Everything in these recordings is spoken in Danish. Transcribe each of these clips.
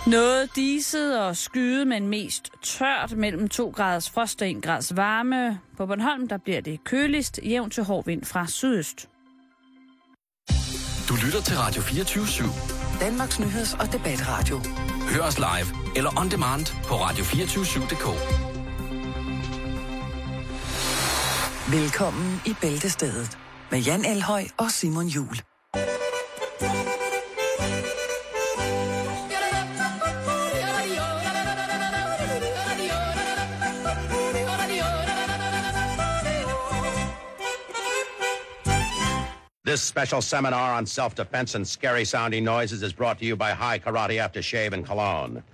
Noget diset og skyet, men mest tørt mellem 2 graders frost og 1 grads varme. På Bornholm der bliver det køligst, jævn til hård vind fra sydøst. Du lytter til Radio 24/7. Danmarks nyheds- og debatradio. Hør os live eller on demand på radio247.dk. Velkommen i Bæltestedet med Jan Elhøj og Simon Juhl. This special seminar on self-defense and scary-sounding noises is brought to you by High Karate Aftershave and Cologne.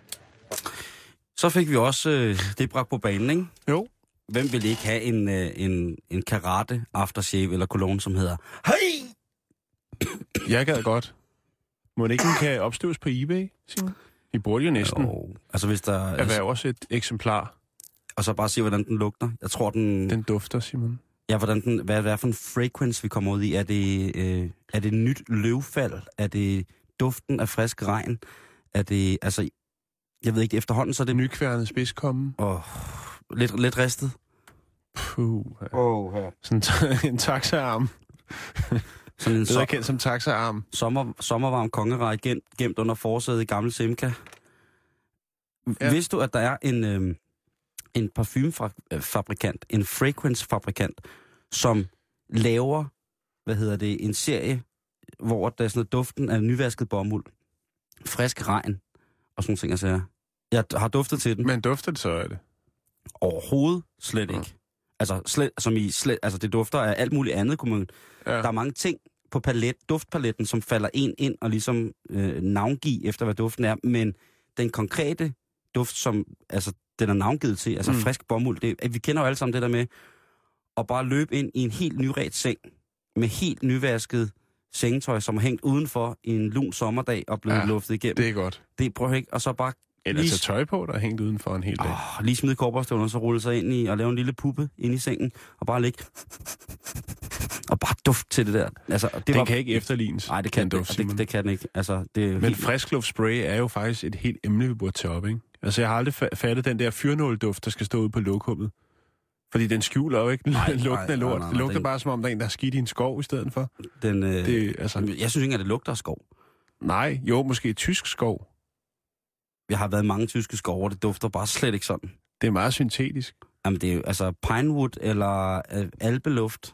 Så fik vi også det bragt på banen, ikke? Jo. Hvem vil ikke have en karate aftershave eller cologne, som hedder Hey! Jeg gad godt. Må det ikke kan opstøves på eBay, Simon? I burde jo næsten. Jo, altså hvis der... Erhverv også et eksemplar. Og så bare se, hvordan den lugter. Jeg tror, Den dufter, Simon. Ja, hvad er for en frequency, vi kommer ud i? Er det nyt løvfald? Er det duften af frisk regn? Er det, altså... Jeg ved ikke, efterhånden så er det... Nykværnet spidskomme. Lidt ristet. Puh. Sådan en taxaarm. Sådan en bedre kendt som taxaarm. Sommervarm kongerej gemt under forsædet i gamle Simca. Ja. Vidste du, at der er en parfumefabrikant, en fragrance-fabrikant, som laver, en serie, hvor der er sådan noget duften af nyvasket bomuld, frisk regn og sådan nogle ting, jeg siger. Jeg har duftet til den. Men dufter det så af det? Overhovedet slet ikke. Altså det dufter af alt muligt andet, kunne man... Ja. Der er mange ting på duftpaletten, som falder ind og ligesom navngive efter, hvad duften er, men den konkrete duft, som den er navngivet til, frisk bomuld, vi kender jo alle sammen det der med at bare løbe ind i en helt nyret seng med helt nyvasket sengetøj, som er hængt udenfor i en lun sommerdag og blevet luftet igennem. Det er godt. Det prøver ikke, og så bare... Eller tage tøj på, der er hængt udenfor en hel dag. Lige smide kobberstøvlen, og så rulle sig ind i og lave en lille puppe ind i sengen, og bare ligge og bare duft til det der. Den kan ikke efterlignes. Nej, det kan det kan den ikke. Men friskluftsspray er jo faktisk et helt emne, vi burde tage op, ikke? Altså, jeg har aldrig fattet den der fyrnålduft, der skal stå ude på lokummet. Fordi den skjuler jo ikke lugten af lort. Det lugter bare, som om der er en, der har skidt i en skov i stedet for. Jeg synes ikke, at det lugter af skov. Nej, jo, måske tysk skov. Jeg har været i mange tyske skove, og det dufter bare slet ikke sådan. Det er meget syntetisk. Jamen, det er jo, pinewood eller alpeluft.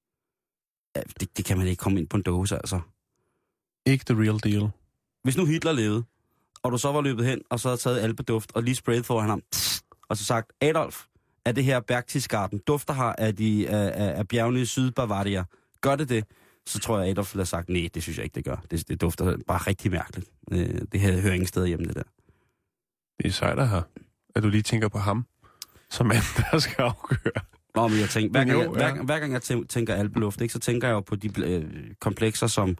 Det kan man ikke komme ind på en dåse, altså. Ikke the real deal. Hvis nu Hitler levede, og du så var løbet hen, og så havde taget alpeduft, og lige sprayet foran ham, og så sagt, Adolf, er det her Berchtesgaden dufter her af bjergene i Sydbavaria? Gør det? Så tror jeg, Adolf ville have sagt, nej, det synes jeg ikke, det gør. Det dufter bare rigtig mærkeligt. Det hører ingen steder hjemme, det der. Det er sejt at du lige tænker på ham, som mand, der skal afgøre. Nå, men jeg tænker, hver gang jeg tænker alpeluft, ikke, så tænker jeg jo på de komplekser, som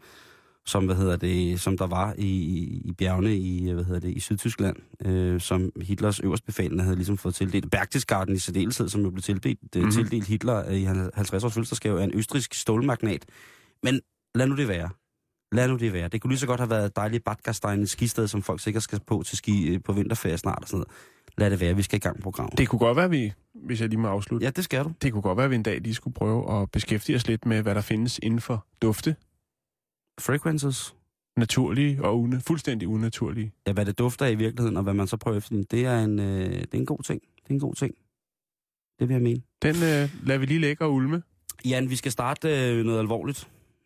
der var i bjergene i Sydtyskland, som Hitlers øverstbefalende havde ligesom fået tildelt. Berchtesgaden i særdeleshed, som jo blev tildelt Hitler i 50-års fødselsdagsgave af en østrigsk stålmagnat. Men lad nu det være. Det kunne lige så godt have været dejligt Bad Gastein, et skisted, som folk sikkert skal på til ski på vinterferie snart og sådan noget. Lad det være, vi skal i gang med programmet. Det kunne godt være, hvis jeg lige må afslutte. Ja, det skal du. Det kunne godt være, at vi en dag lige skulle prøve at beskæftige os lidt med, hvad der findes inden for dufte. Frequences. Naturlige og fuldstændig unaturlige. Ja, hvad det dufter af i virkeligheden, og hvad man så prøver efter, det er en god ting. Det er en god ting. Det vil jeg mene. Den lader vi lige lægge og ulme. Jan, vi skal starte noget alvorligt.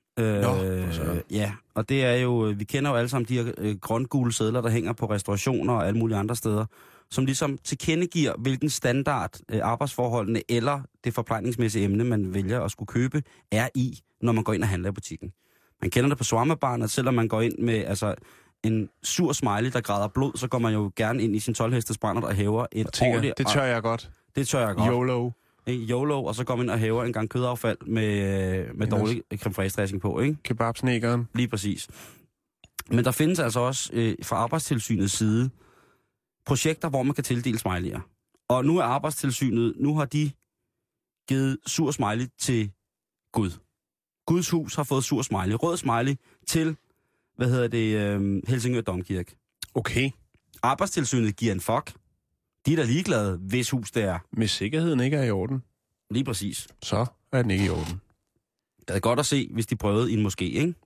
Ja, og det er jo, vi kender jo alle sammen de her grøngule sedler, der hænger på restaurationer og alle mulige andre steder, som ligesom tilkendegiver, hvilken standard arbejdsforholdene eller det forplejningsmæssige emne, man vælger at skulle købe, er i, når man går ind og handler i butikken. Man kender det på Swarmabaren, at selvom man går ind med en sur smiley, der græder blod, så går man jo gerne ind i sin 12-hestes brænder og hæver et ordentligt... Det tør jeg godt. Det tør jeg godt. YOLO. YOLO, og så går man ind og hæver en gang kødaffald med dårlig creme fraiche dressing på, ikke? Kebabsnækkeren. Lige præcis. Men der findes altså også fra Arbejdstilsynets side projekter, hvor man kan tildele smiley'er. Og nu er Arbejdstilsynet, nu har de givet sur smiley til Gud. Guds hus har fået sur smiley, rød smiley til, Helsingør Domkirke. Okay. Arbejdstilsynet giver en fuck. De er da ligeglade, hvis hus det er. Hvis sikkerheden ikke er i orden. Lige præcis. Så er den ikke i orden. Det er godt at se, hvis de prøvede i en moské, ikke?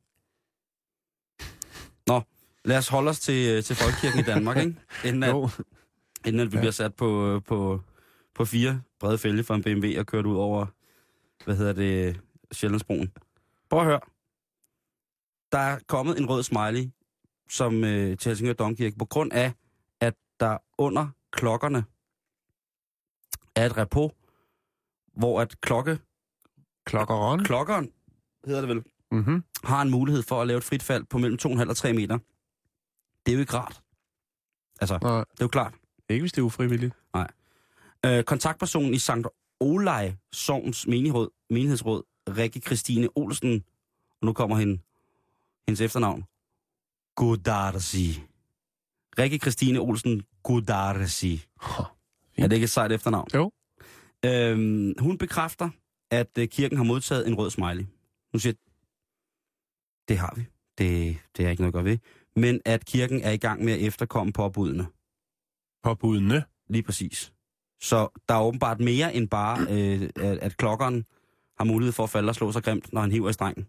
Nå, lad os holde os til folkekirken i Danmark, ikke? Inden at vi bliver sat på 4 brede fælge fra en BMW og kørt ud over, Sjællandsbroen. Prøv at høre. Der er kommet en rød smiley til Helsingør Domkirke, på grund af, at der under klokkerne er et repos, hvor at klokkeren, hedder det vel, har en mulighed for at lave et frit fald på mellem 2,5 og 3 meter. Det er jo ikke rart. Altså, nej. Det er jo klart. Ikke hvis det er ufrivilligt. Nej. Kontaktpersonen i Sankt Olaj Sogns menighedsråd, Rikke Christine Olsen, og nu kommer hendes efternavn, Godarsi. Rikke Christine Olsen Godarsi. Er det ikke et sejt efternavn? Jo. Hun bekræfter, at kirken har modtaget en rød smiley. Hun siger, det har vi. Det er ikke noget at gøre ved. Men at kirken er i gang med at efterkomme påbudene. Påbudene? Lige præcis. Så der er åbenbart mere end bare, at klokkeren har mulighed for at falde og slå sig grimt, når han hiver i strengen.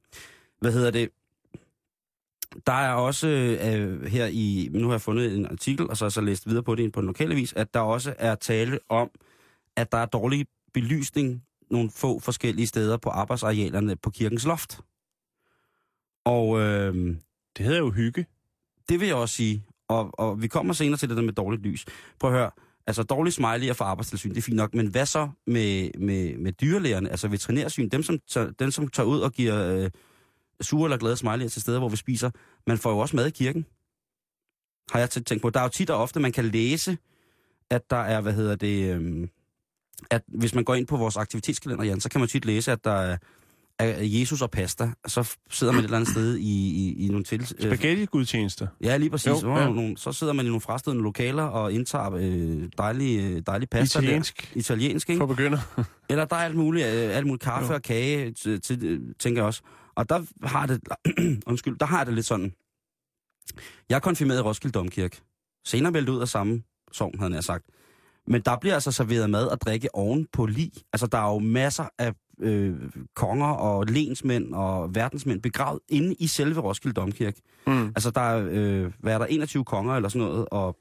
Der er også nu har jeg fundet en artikel, og så har jeg så læst videre på det på en lokalavis, at der også er tale om, at der er dårlig belysning nogle få forskellige steder på arbejdsarealerne på kirkens loft. Og det hedder jo hygge. Det vil jeg også sige. Og vi kommer senere til det der med dårligt lys. Prøv at høre. Altså dårlig smiley for arbejdstilsyn, det er fint nok. Men hvad så med dyrlægerne, altså veterinærsyn, dem som tager ud og giver sure eller glade smiley til steder, hvor vi spiser, man får jo også mad i kirken. Har jeg tænkt på. Der er jo tit og ofte, man kan læse, at der er, at hvis man går ind på vores aktivitetskalender, Jan, så kan man tit læse, at der er Jesus og pasta. Så sidder man et eller andet sted i nogle spaghetti-gudtjenester. Ja, lige præcis. Så sidder man i nogle frastødende lokaler og indtager dejlig pasta. Italiensk, ikke? For begynder. Eller der er alt muligt kaffe og kage, tænker jeg også. Og der har det lidt sådan. Jeg er konfirmeret i Roskilde Domkirke. Senere meldt ud af samme sogn, havde jeg sagt. Men der bliver altså serveret mad og drikke oven på lig. Altså, der er jo masser af konger og lensmænd og verdensmænd begravet inde i selve Roskilde Domkirke. Altså, der er 21 konger eller sådan noget, og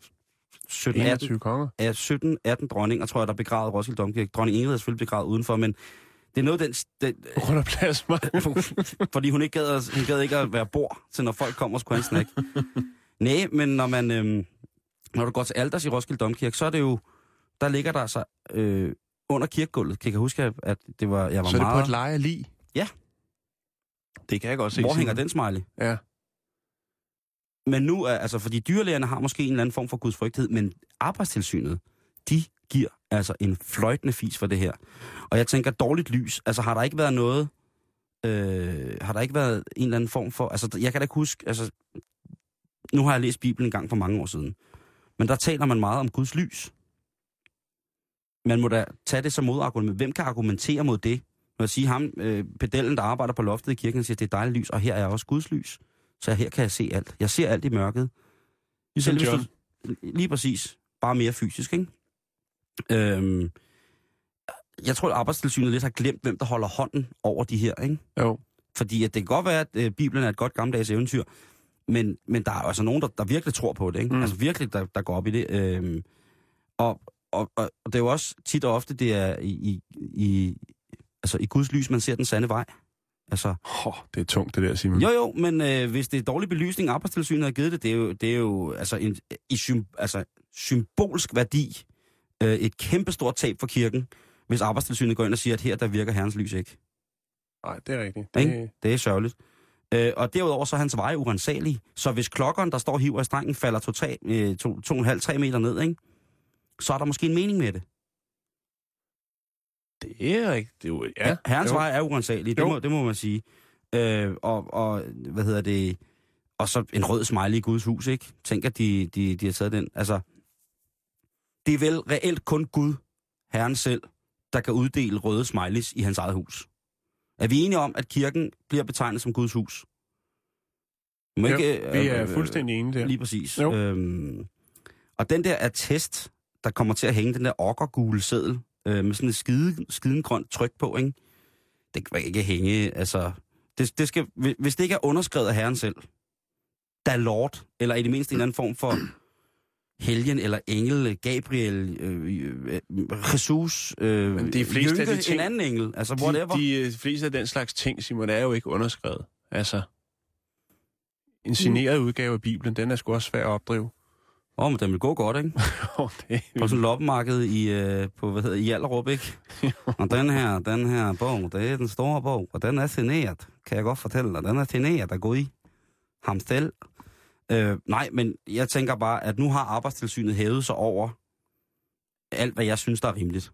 17-18 dronninger, tror jeg, der er begravet i Roskilde Domkirke. Dronning Ingrid er selvfølgelig begravet udenfor, men det er noget den på grund af plads, fordi hun gad ikke at være bord til, når folk kommer og skulle have en snack. Nej, men når du går til alters i Roskilde Domkirke, så er det jo, der ligger der så under kirkegulvet. Kan jeg huske, at jeg var meget... Så er det på et leje lig? Ja. Det kan jeg godt se. Hvor hænger den smiley? Ja. Men nu, altså, fordi dyrlægerne har måske en eller anden form for gudsfrygtighed, men arbejdstilsynet, de giver altså en fløjtende fis for det her. Og jeg tænker, dårligt lys, altså har der ikke været noget... har der ikke været en eller anden form for... Altså, jeg kan da ikke huske... Altså, nu har jeg læst Bibelen en gang for mange år siden. Men der taler man meget om Guds lys. Man må da tage det som modargument. Hvem kan argumentere mod det? Når jeg siger ham, pedellen, der arbejder på loftet i kirken, siger, at det er dejligt lys, og her er også Guds lys. Så her kan jeg se alt. Jeg ser alt i mørket. Lige præcis. Bare mere fysisk, ikke? Jeg tror, at Arbejdstilsynet lidt har glemt, hvem der holder hånden over de her, ikke? Jo. Fordi at det kan godt være, at Bibelen er et godt gammeldags eventyr, men der er altså nogen, der virkelig tror på det, ikke? Altså virkelig, der går op i det. Og det er jo også tit og ofte, det er i Guds lys, man ser den sande vej. Altså, det er tungt, det der, Simon. Jo, men hvis det er dårlig belysning, Arbejdstilsynet har givet det er jo altså symbolsk værdi. Et kæmpestort tab for kirken, hvis Arbejdstilsynet går ind og siger, at her der virker Herrens lys ikke. Nej, det er rigtigt. Det er sørgeligt. Og derudover så er hans veje urensagelige. Så hvis klokkeren, der står og hiver i strengen, falder 2,5-3 meter ned, ikke? Så er der måske en mening med det. Det er rigtigt. Ja. Herrens veje er urensagelige, det må man sige. Og så en rød smiley i Guds hus, ikke? Tænk, at de har taget den. Altså, det er vel reelt kun Gud, Herren selv, der kan uddele røde smileys i hans eget hus. Er vi enige om, at kirken bliver betegnet som Guds hus? Vi er fuldstændig enige der. Lige præcis. Og den der attest, der kommer til at hænge, den der okkergule seddel, med sådan et skiden grønt tryk på, ikke? Det kan ikke hænge, altså... Det skal, hvis det ikke er underskrevet af Herren selv, der er Lord, eller i det mindste en eller anden form for helgen, eller engel, Gabriel, Jesus, men de fleste Jynke, af de ting, en anden engel, altså whatever. De fleste af den slags ting, Simon, er jo ikke underskrevet. Altså, en signeret udgave af Bibelen, den er sgu også svær at opdrive. Men den vil gå godt, ikke? På sådan et loppemarked i Allerup, ikke? Og den her bog, det er den store bog, og den er signeret, kan jeg godt fortælle dig. Den er signeret af Gud. Ham selv. Nej, men jeg tænker bare, at nu har Arbejdstilsynet hævet sig over alt, hvad jeg synes, der er rimeligt.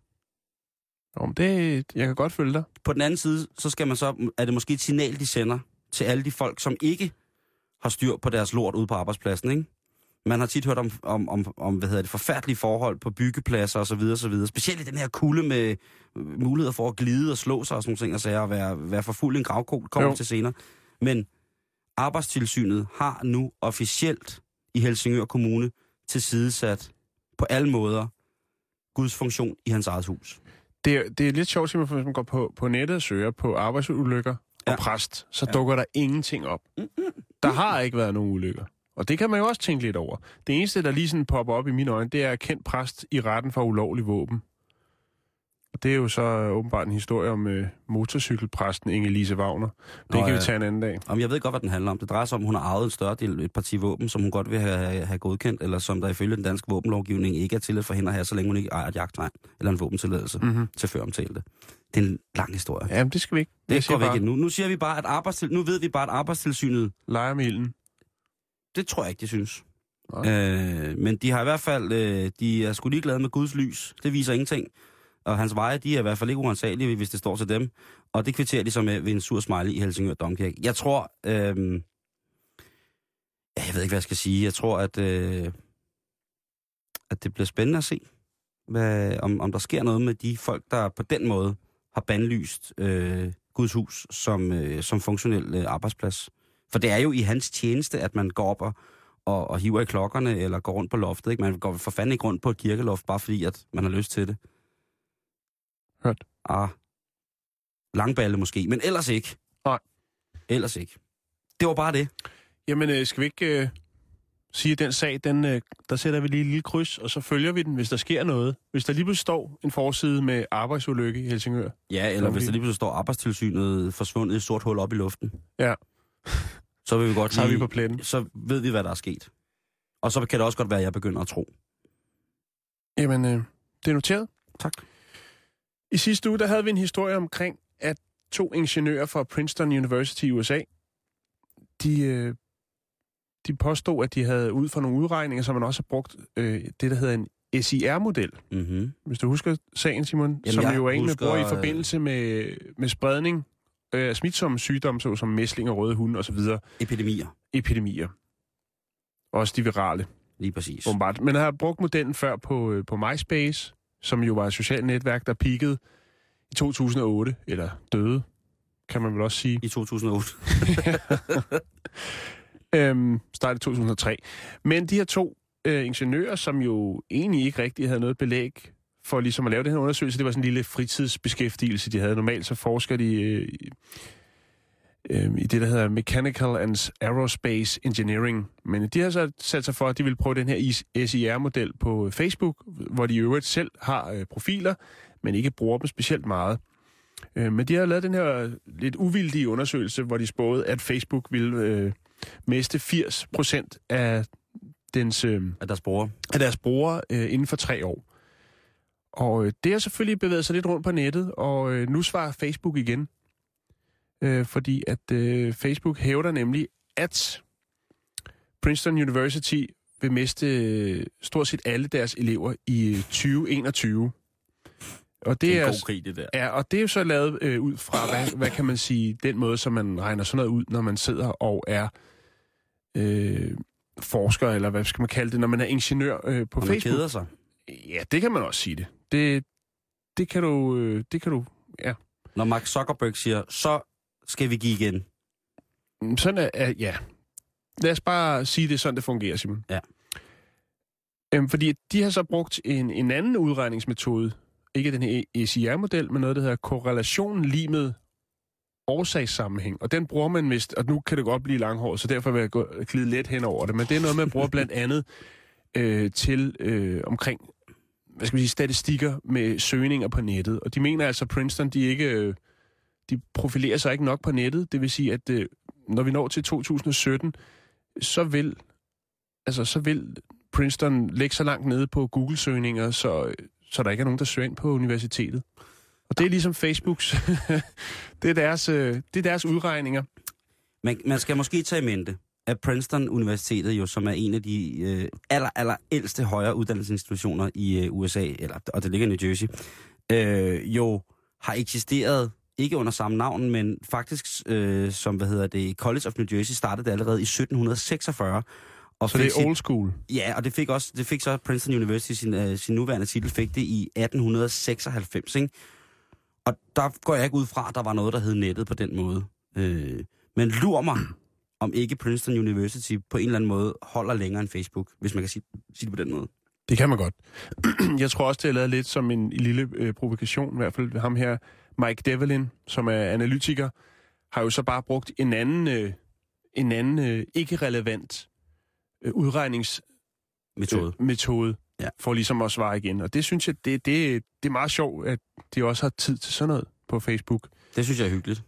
Jeg kan godt følge dig. På den anden side, er det måske et signal, de sender til alle de folk, som ikke har styr på deres lort ude på arbejdspladsen, ikke? Man har tit hørt om forfærdelige forhold på byggepladser og så videre. Specielt i den her kulde med muligheder for at glide og slå sig og sådan nogle ting, og sager, og være for fuld en gravkål, kommer til senere. Men Arbejdstilsynet har nu officielt i Helsingør Kommune tilsidesat på alle måder Guds funktion i hans eget hus. Det er lidt sjovt, hvis man går på nettet og søger på arbejdsulykker og præst, så dukker der ingenting op. Der har ikke været nogen ulykker. Og det kan man jo også tænke lidt over. Det eneste, der lige sådan popper op i mine øjne, det er kendt præst i retten for ulovlig våben. Og det er jo så åbenbart en historie om motorcykelpræsten Inge-Lise Wagner. Det kan vi tage en anden dag. Jeg ved godt, hvad den handler om. Det drejer sig om, at hun har arvet en større del, et parti våben, som hun godt vil have godkendt, eller som der ifølge den danske våbenlovgivning ikke er tilladt for hende at have, så længe hun ikke ejer et jagttegn eller en våbentilladelse til føromtalte. Det er en lang historie. Jamen, det skal vi ikke. Det går vi ikke nu. Nu siger vi bare, at nu ved vi bare, at Arbejdstilsynet leger med ilden. Det tror jeg ikke, de synes. Men de har i hvert fald, de er sgu ligeglade med Guds lys. Det viser ingenting. Og hans veje, de er i hvert fald ikke uansagelige, hvis det står til dem. Og det kvitterer de så med ved en sur smiley i Helsingør Domkirke. Jeg tror, jeg ved ikke, hvad jeg skal sige. Jeg tror, at det bliver spændende at se, om der sker noget med de folk, der på den måde har bandlyst Guds hus som funktionel arbejdsplads. For det er jo i hans tjeneste, at man går op og hiver i klokkerne, eller går rundt på loftet. Ikke? Man går for fanden ikke rundt på et kirkeloft, bare fordi at man har lyst til det. Hørt. Langballe måske, men ellers ikke. Nej. Ellers ikke. Det var bare det. Jamen, skal vi ikke sige, at den sag, der sætter vi lige et lille kryds, og så følger vi den, hvis der sker noget. Hvis der lige pludselig står en forside med arbejdsulykke i Helsingør. Ja, eller hvis der lige pludselig står Arbejdstilsynet forsvundet i et sort hul op i luften. Ja. Så vil vi godt så er vi på pletten. Så ved vi, hvad der er sket. Og så kan det også godt være, at jeg begynder at tro. Jamen, det er noteret. Tak. I sidste uge, der havde vi en historie omkring, at 2 ingeniører fra Princeton University i USA, de påstod, at de havde ud fra nogle udregninger, som man også har brugt det, der hedder en SIR-model. Mm-hmm. Hvis du husker sagen, Simon, jamen, som jo er en, man bruger i forbindelse med spredning af smitsomme sygdomme, såsom mæsling og røde hunde osv. Epidemier. Også de virale. Lige præcis. Bombard. Men jeg har brugt modellen før på MySpace, som jo var et socialt netværk, der peakede i 2008, eller døde, kan man vel også sige. I 2008. Startede i 2003. Men de her 2 ingeniører, som jo egentlig ikke rigtig havde noget belæg for ligesom at lave den her undersøgelse, det var sådan en lille fritidsbeskæftigelse, de havde. Normalt så forsker de i det, der hedder Mechanical and Aerospace Engineering. Men de har så sat sig for, at de vil prøve den her SIR-model på Facebook, hvor de i øvrigt selv har profiler, men ikke bruger dem specielt meget. Men de har lavet den her lidt uvildige undersøgelse, hvor de spåede, at Facebook ville miste 80% af deres brugere inden for 3 år. Og det har selvfølgelig bevæget sig lidt rundt på nettet, og nu svarer Facebook igen. Fordi at Facebook hævder nemlig, at Princeton University vil miste stort set alle deres elever i 2021. Og det er en god krig, det der. Ja, og det er jo så lavet ud fra, hvad kan man sige, den måde, som man regner sådan noget ud, når man sidder og er forsker, eller hvad skal man kalde det, når man er ingeniør på Facebook. Man keder sig. Ja, det kan man også sige det. Det kan du, ja. Når Mark Zuckerberg siger, så skal vi give igen. Sådan er, ja. Lad os bare sige det, sådan det fungerer, Simon. Ja. Fordi de har så brugt en anden udregningsmetode, ikke den her ECR-model, men noget, der hedder korrelation limet årsagssammenhæng. Og den bruger man vist, og nu kan det godt blive langhåret, så derfor vil jeg glide let hen over det, men det er noget, man bruger blandt andet til omkring, hvad skal man sige, statistikker med søgninger på nettet. Og de mener altså, at Princeton, de profilerer sig ikke nok på nettet. Det vil sige, at når vi når til 2017, så vil Princeton lægge så langt nede på Google-søgninger, så der ikke er nogen, der søger ind på universitetet. Og det er ligesom Facebooks. det er deres udregninger. Man skal måske tage i mente, at Princeton Universitetet jo, som er en af de aller ældste højere uddannelsesinstitutioner i USA, og det ligger i New Jersey, jo har eksisteret, ikke under samme navn, men faktisk som, College of New Jersey startede allerede i 1746. Og så det er old school? Ja, og det fik så Princeton University sin nuværende titel, fik det i 1896, ikke? Og der går jeg ikke ud fra, at der var noget, der hed nettet på den måde. Men lur mig, om ikke Princeton University på en eller anden måde holder længere end Facebook, hvis man kan sige det på den måde. Det kan man godt. Jeg tror også, det er lavet lidt som en lille provokation, i hvert fald ham her, Mike Devlin, som er analytiker, har jo så bare brugt en anden ikke relevant udregningsmetode for ligesom at svare igen. Og det synes jeg, det er meget sjovt, at de også har tid til sådan noget på Facebook. Det synes jeg er hyggeligt.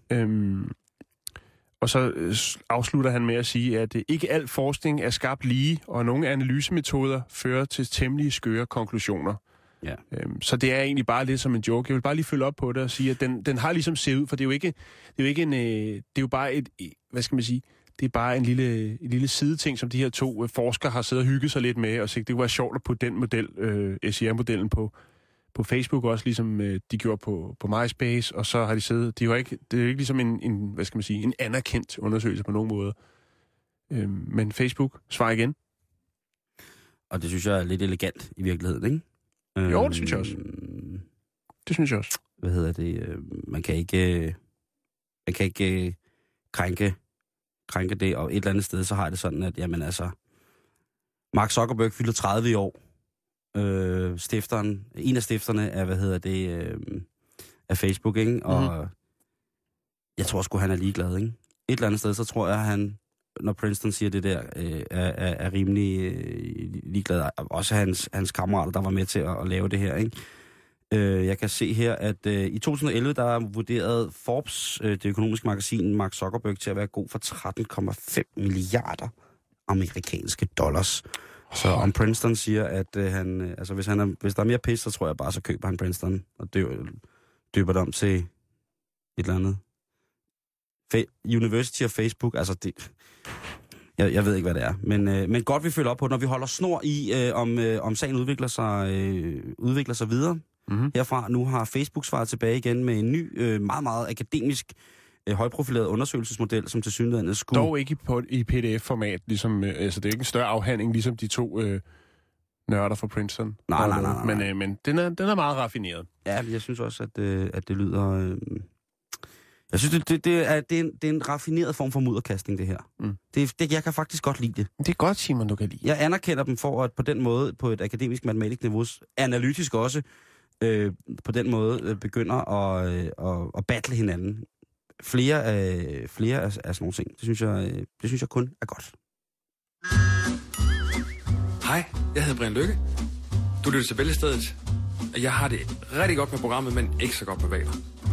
Og så afslutter han med at sige, at ikke al forskning er skabt lige, og nogle analysemetoder fører til temmelig skøre konklusioner. Ja. Så det er egentlig bare lidt som en joke. Jeg vil bare lige følge op på det og sige, at den har ligesom set ud, for det er jo bare et, hvad skal man sige, det er bare en lille sideting, som de her to forskere har siddet og hygget sig lidt med, og sagt, det kunne være sjovt at putte den model, SCR-modellen på Facebook også, ligesom de gjorde på MySpace, og så har de siddet, det er jo ikke ligesom en hvad skal man sige, en anerkendt undersøgelse på nogen måde. Men Facebook, svar igen. Og det synes jeg er lidt elegant i virkeligheden, ikke? Jo, det synes jeg også. Det synes jeg også. Man kan ikke krænke det, og et eller andet sted, så har det sådan, at jamen altså, Mark Zuckerberg fylder 30 i år. En af stifterne af, af Facebook, ikke? Og jeg tror sgu, han er ligeglad, ikke? Et eller andet sted, så tror jeg, han, når Princeton siger det der, er rimelig ligeglad. Også hans kammerater, der var med til at lave det her, ikke? Jeg kan se her, at i 2011, der vurderede Forbes, det økonomiske magasin, Mark Zuckerberg til at være god for 13,5 milliarder amerikanske dollars. Så om Princeton siger, at hvis der er mere pis, så tror jeg bare, så køber han Princeton og døber det om til et eller andet. University of Facebook, altså det... Jeg ved ikke, hvad det er. Men godt, vi følger op på, når vi holder snor i, om sagen udvikler sig videre. Mm-hmm. Herfra nu har Facebook svaret tilbage igen med en ny, meget, meget akademisk, højprofileret undersøgelsesmodel, som tilsyneladende skulle... Dog ikke i PDF-format, ligesom, altså det er ikke en større afhandling, ligesom de to nørder fra Princeton. Nej. Men den er meget raffineret. Ja, jeg synes også, at det lyder... Jeg synes, det er en raffineret form for mudderkastning, det her. Mm. Jeg kan faktisk godt lide det. Det er godt, Simon, du kan lide. Jeg anerkender dem for, at på den måde, på et akademisk matematisk niveau, analytisk også, på den måde begynder at battle hinanden. Flere af sådan nogle ting. Det synes jeg kun er godt. Hej, jeg hedder Brian Lykke. Du lytter til Bæltestedet. Jeg har det rigtig godt med programmet, men ikke så godt med valer.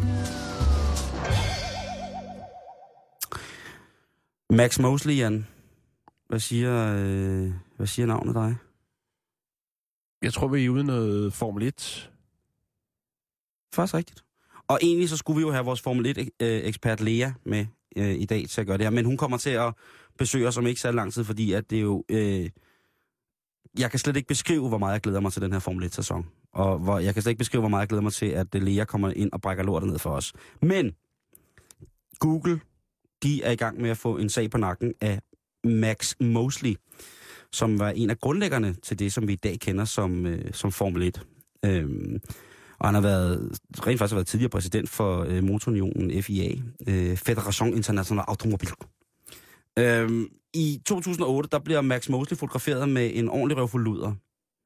Max Mosley, Jan. Hvad siger navnet dig? Jeg tror, vi er ude noget Formel 1. Faktisk rigtigt. Og egentlig så skulle vi jo have vores Formel 1-ekspert Lea med i dag til at gøre det her. Men hun kommer til at besøge os om ikke så lang tid, fordi at det er jo... jeg kan slet ikke beskrive, hvor meget jeg glæder mig til den her Formel 1-sæson. Og jeg kan slet ikke beskrive, hvor meget jeg glæder mig til, at Lea kommer ind og brækker lortet ned for os. Men Google, de er i gang med at få en sag på nakken af Max Mosley, som var en af grundlæggerne til det, som vi i dag kender som Formel 1. Og han har rent faktisk været tidligere præsident for motorunionen FIA, Fédération Internationale Automobile. I 2008, der bliver Max Mosley fotograferet med en ordentlig røvfuld luder.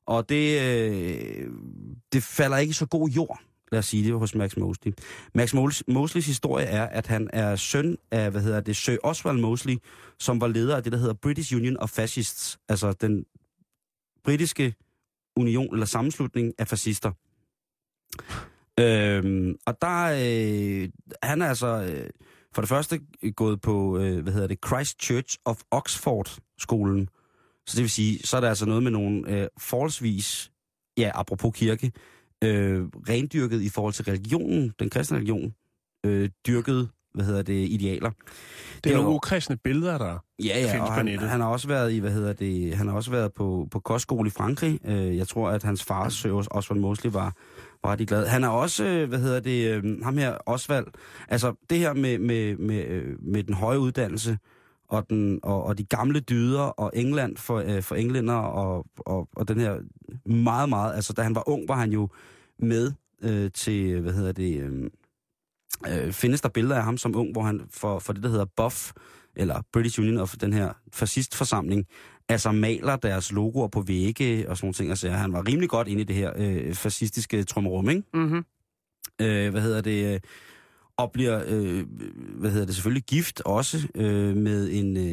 Og det falder ikke i så god jord, lad os sige det, hos Max Mosley. Max Mosleys historie er, at han er søn af, Sir Oswald Mosley, som var leder af det, der hedder British Union of Fascists, altså den britiske union eller sammenslutning af fascister. Og der, han er altså for det første gået på, Christ Church of Oxford-skolen. Så det vil sige, så er der altså noget med nogle forholdsvis, apropos kirke, rendyrket i forhold til religionen, den kristne religion, dyrket, idealer. Det er nogle ukristne billeder, der findes på nettet. Han har også været han har også været på kostskole i Frankrig. Jeg tror, at hans far, Oswald Mosley, var ret glad. Han er også, ham her, Oswald, altså det her med den høje uddannelse, og de gamle dyder, og England for englænder, og den her meget, meget, altså da han var ung, var han jo med til, findes der billeder af ham som ung, hvor han for det, der hedder BUF, eller British Union of den her fascistforsamling, altså maler deres logoer på vægge og sådan nogle ting. Altså han var rimelig godt inde i det her fascistiske trummerum, ikke? Mm-hmm. Og bliver, selvfølgelig gift også med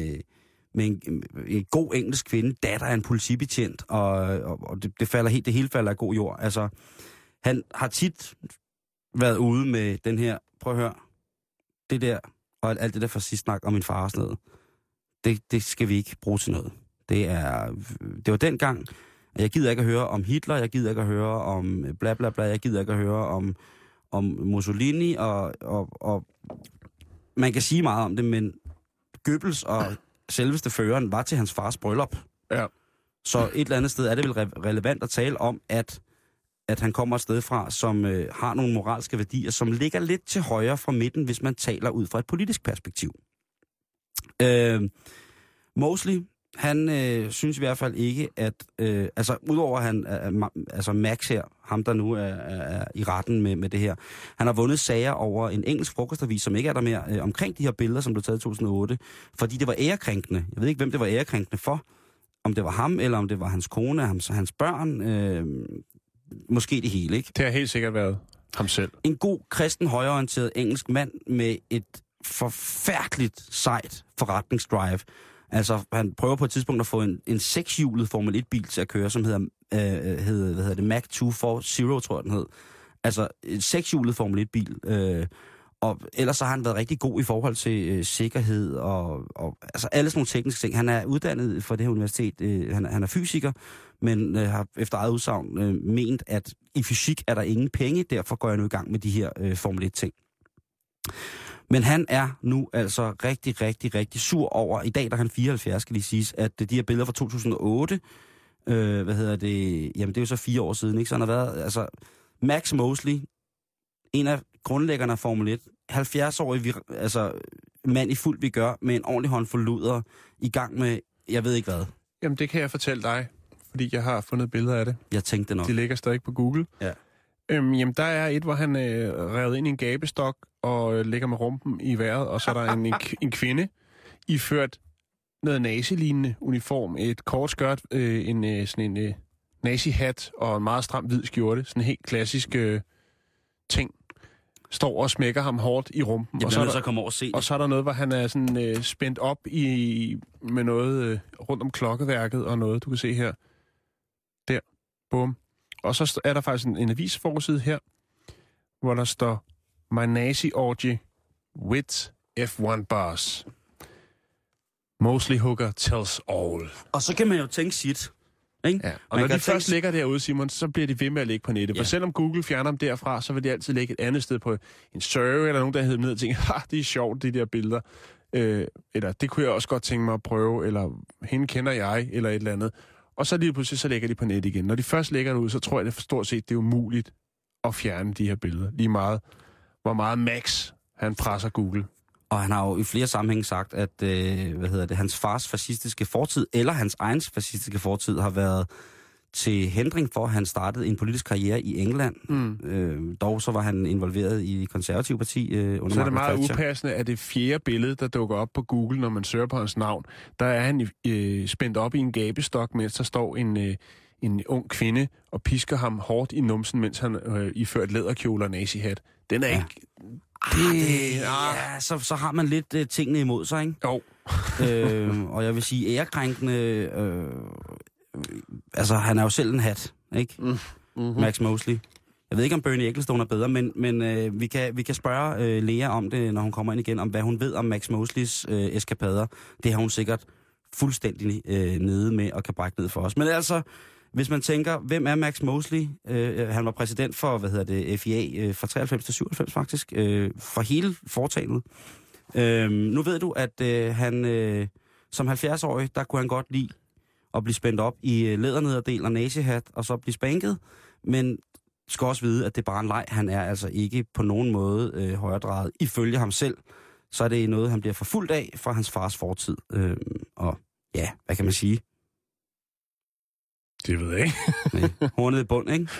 en god engelsk kvinde, datter af en politibetjent, og det hele falder af god jord. Altså, han har tit været ude med den her, prøv at høre, det der, og alt det der fascistsnak om min far og sådan noget, det skal vi ikke bruge til noget. Det var dengang, jeg gider ikke at høre om Hitler, jeg gider ikke at høre om bla bla bla, jeg gider ikke at høre om Mussolini, og man kan sige meget om det, men Goebbels og selveste føreren var til hans fars bryllup. Ja. Så et eller andet sted er det vel relevant at tale om, at han kommer et sted fra, som har nogle moralske værdier, som ligger lidt til højre fra midten, hvis man taler ud fra et politisk perspektiv. Mosley, han synes i hvert fald ikke, at udover han, Max her, ham der nu er i retten med det her, han har vundet sager over en engelsk frokostavis, som ikke er der mere, omkring de her billeder, som blev taget i 2008, fordi det var ærekrænkende. Jeg ved ikke, hvem det var ærekrænkende for. Om det var ham, eller om det var hans kone, hans børn, måske det hele, ikke? Det har helt sikkert været ham selv. En god, kristen, højreorienteret engelsk mand med et forfærdeligt sejt forretningsdrive. Altså, han prøver på et tidspunkt at få en sekshjulet Formel 1-bil til at køre, som hedder Mac 240, tror jeg den hed. Altså, en sekshjulet Formel 1-bil. Og ellers så har han været rigtig god i forhold til sikkerhed og altså alle sådan nogle tekniske ting. Han er uddannet for det her universitet. Han er fysiker, men har efter eget udsagn ment, at i fysik er der ingen penge, derfor går jeg nu i gang med de her Formel 1-ting. Men han er nu altså rigtig, rigtig, rigtig sur over, i dag der er han 74, skal lige siges, at de her billeder fra 2008, jamen det er jo så 4 år siden, ikke? Så han har været, altså Max Mosley, en af grundlæggerne af Formel 1, 70-årig mand i fuld vi gør, med en ordentlig håndfuld luder, i gang med, jeg ved ikke hvad. Jamen det kan jeg fortælle dig, fordi jeg har fundet billeder af det. Jeg tænkte nok. De ligger stadig på Google. Ja. Jamen der er et, hvor han revet ind i en gabestok og ligger med rumpen i vejret, og så er der en kvinde iført noget nazi-lignende uniform, et kort skørt, sådan en nazi-hat og en meget stram hvid skjorte, sådan en helt klassisk ting, står og smækker ham hårdt i rumpen. Og så er der noget, hvor han er sådan spændt op med noget rundt om klokkeværket og noget, du kan se her. Der. Bum. Og så er der faktisk en avisforside her, hvor der står My Nazi Orgy with F1 Bars. Mosley Hooker tells all. Og så kan man jo tænke sit. Ikke? Ja. Og når de først ligger derude, Simon, så bliver de ved med at ligge på nettet. Ja. For selvom Google fjerner dem derfra, så vil de altid ligge et andet sted på en server, eller nogen, der hedder ned og tænker, det er sjovt, de der billeder. Eller det kunne jeg også godt tænke mig at prøve, eller hende kender jeg, eller et eller andet. Og så lige pludselig, så lægger de på net igen. Når de først ligger derude, så tror jeg, det for stort set, det er umuligt at fjerne de her billeder. Lige meget, hvor meget Max han presser Google. Og han har jo i flere sammenhænge sagt, at hans fars fascistiske fortid, eller hans egen fascistiske fortid, har været til hindring for, at han startede en politisk karriere i England. Dog så var han involveret i det konservative parti under så er det meget upassende, at det 4. billede, der dukker op på Google, når man søger på hans navn, der er han spændt op i en gabestok, mens der står en ung kvinde og pisker ham hårdt i numsen, mens han iført læderkjole og nazihat. Den er ikke... Ja, så har man lidt tingene imod sig, ikke? Jo. Og jeg vil sige, ærekrænkende... altså, han er jo selv en hat, ikke? Mm-hmm. Max Mosley. Jeg ved ikke, om Bernie Ecclestone er bedre, men vi kan spørge Lea om det, når hun kommer ind igen, om hvad hun ved om Max Mosleys eskapader. Det har hun sikkert fuldstændig nede med og kan brække ned for os. Men altså, hvis man tænker, hvem er Max Mosley? Han var præsident for, FIA fra 93 til 97 faktisk, for hele foretagendet. Nu ved du, at han som 70-årig, der kunne han godt lide at blive spændt op i lædernederdel og nazihat, og så blive spanket, men skal også vide, at det er bare en leg. Han er altså ikke på nogen måde højredrejet. Ifølge ham selv, så er det noget, han bliver forfulgt af fra hans fars fortid. Og ja, hvad kan man sige? Det ved jeg ikke. Nej, hornet i bund, ikke?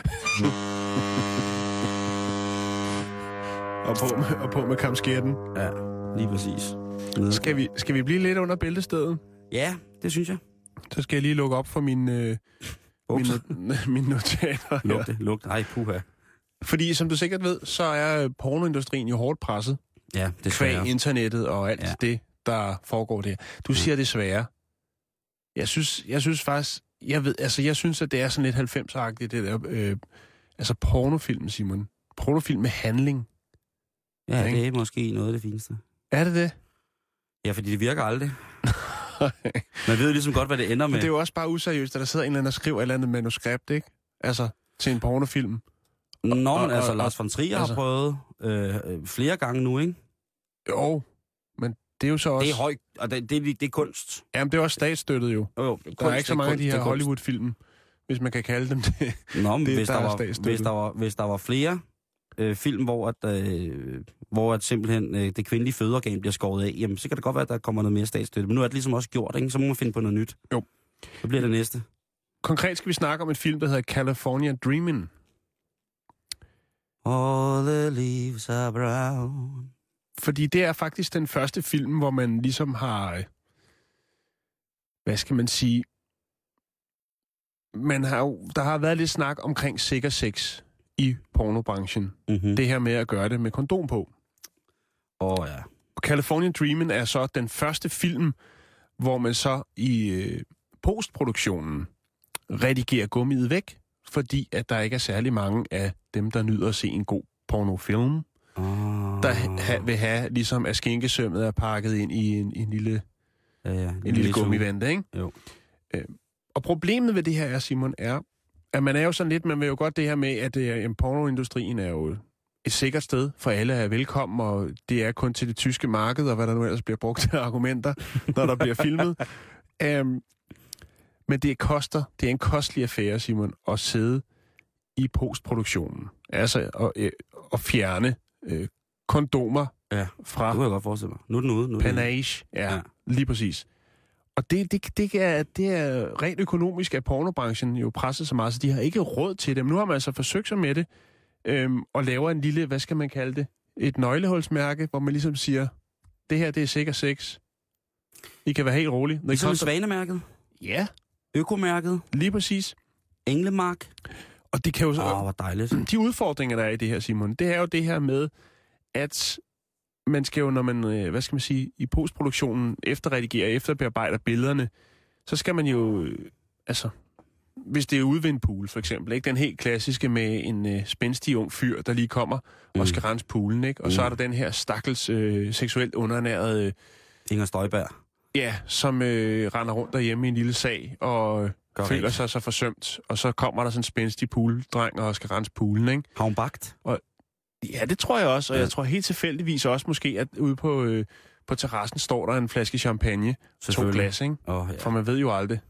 og på med kampskærten. Ja, lige præcis. Skal vi blive lidt under bæltestedet? Ja, det synes jeg. Så skal jeg lige lukke op for mine notater. Lugte. Ej, puha. Fordi, som du sikkert ved, så er pornoindustrien jo hårdt presset. Ja, desværre. Kvæg internettet og alt det, der foregår der. Du siger desværre. Jeg synes faktisk... Jeg synes, at det er sådan lidt 90'er-agtigt, det der... pornofilm, Simon. Pornofilm med handling. Ja, det er måske noget af det fineste. Er det det? Ja, fordi det virker aldrig. Man ved jo ligesom godt, hvad det ender med. Men det er jo også bare useriøst, at der sidder en eller anden og skriver et eller andet manuskript, ikke? Altså, til en pornofilm. Men Lars von Trier har prøvet flere gange nu, ikke? Jo, men det er jo så også... Det er højt, og det er kunst. Jamen, det er også statsstøttet jo. Jo, der er ikke så mange af de her Hollywood-film, hvis man kan kalde dem det. Nå, men hvis der var flere film, hvor at simpelthen det kvindelige fødeorgan bliver skåret af, jamen, så kan det godt være, at der kommer noget mere statsstøtte. Men nu er det ligesom også gjort, ikke? Så må man finde på noget nyt. Jo. Så bliver det næste. Konkret skal vi snakke om en film, der hedder California Dreamin'. All the leaves are brown. Fordi det er faktisk den første film, hvor man ligesom har... Hvad skal man sige? Der har været lidt snak omkring sikker sex i pornobranchen. Mm-hmm. Det her med at gøre det med kondom på. Ja. Og California Dreamin' er så den første film, hvor man så i postproduktionen redigerer gummiet væk, fordi at der ikke er særlig mange af dem, der nyder at se en god pornofilm, der vil have, ligesom at skinkesømmet er pakket ind i en lille, en lille gummivante, ikke? Jo. Og problemet ved det her, Simon, er, at man er jo sådan lidt, man vil jo godt det her med, at pornoindustrien er jo et sikkert sted, for alle er velkommen, og det er kun til det tyske marked, og hvad der nu ellers bliver brugt af argumenter, når der bliver filmet. Men det er en kostelig affære, Simon, at sidde i postproduktionen. Altså at fjerne kondomer fra... Det kunne jeg godt forestille mig. Nu er den ude. Panage, ja, lige præcis. Og det er rent økonomisk, at pornobranchen jo presset så meget, så de har ikke råd til det. Men nu har man altså forsøgt sig med det, og laver en lille, hvad skal man kalde det, et nøglehulsmærke, hvor man ligesom siger, det her, det er sikker sex. I kan være helt rolig. Ligesom Svanemærket? Ja. Økomærket? Lige præcis. Englemark? Og det kan jo så... hvor dejligt. De udfordringer, der er i det her, Simon, det er jo det her med, at man skal jo, når man, hvad skal man sige, i postproduktionen efterbearbejder billederne, så skal man jo, hvis det er ude ved en pool, for eksempel, ikke? Den helt klassiske med en spændstig ung fyr, der lige kommer og skal rense poolen, ikke? Og så er der den her stakkels seksuelt underernærede... Inger Støjberg. Ja, som render rundt derhjemme i en lille sag og føler sig så forsømt. Og så kommer der sådan en spændstig pooldreng og skal rense poolen, ikke? Har hun bagt? Ja, det tror jeg også, og jeg tror helt tilfældigvis også måske, at ude på terrassen står der en flaske champagne, 2 glas, ikke? For man ved jo aldrig.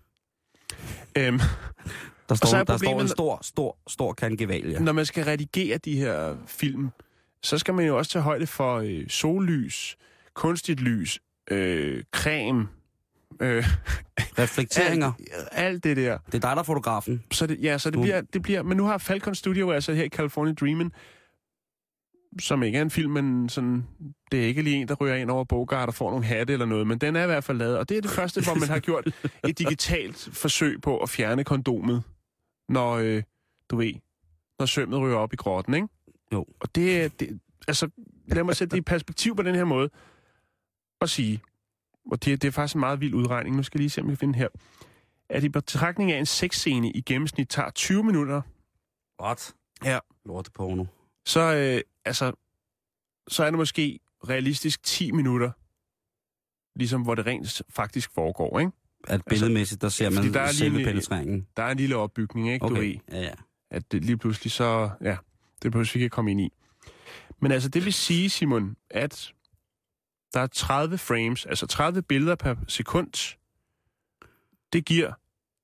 Der står en stor kan Gevalia. Når man skal redigere de her film, så skal man jo også tage højde for sollys, kunstigt lys, creme, reflekteringer. Alt det der. Det er dig, der er fotografen. Så det bliver... Men nu har Falcon Studio altså her i California Dreamin', som ikke er en film, men sådan, det er ikke lige en, der ryger ind over Bogart og får nogle hatte eller noget, men den er i hvert fald lavet. Og det er det første, hvor man har gjort et digitalt forsøg på at fjerne kondomet når, når sømmet ryger op i grotten, ikke? Jo. Og altså, lad mig sætte det i perspektiv på den her måde, og sige, og det er faktisk en meget vild udregning, nu skal jeg lige se, om jeg kan finde her, at i betragtning af en sexscene i gennemsnit tager 20 minutter. What? Ja. Lorteporno. Så er det måske realistisk 10 minutter, ligesom hvor det rent faktisk foregår, ikke? At billedmæssigt, der ser man selve penetreringen. Der er en lille opbygning, ikke? Okay. Du ved. Ja. At det lige pludselig så, det behøver vi ikke komme ind i. Men altså, det vil sige, Simon, at der er 30 frames, altså 30 billeder per sekund. Det giver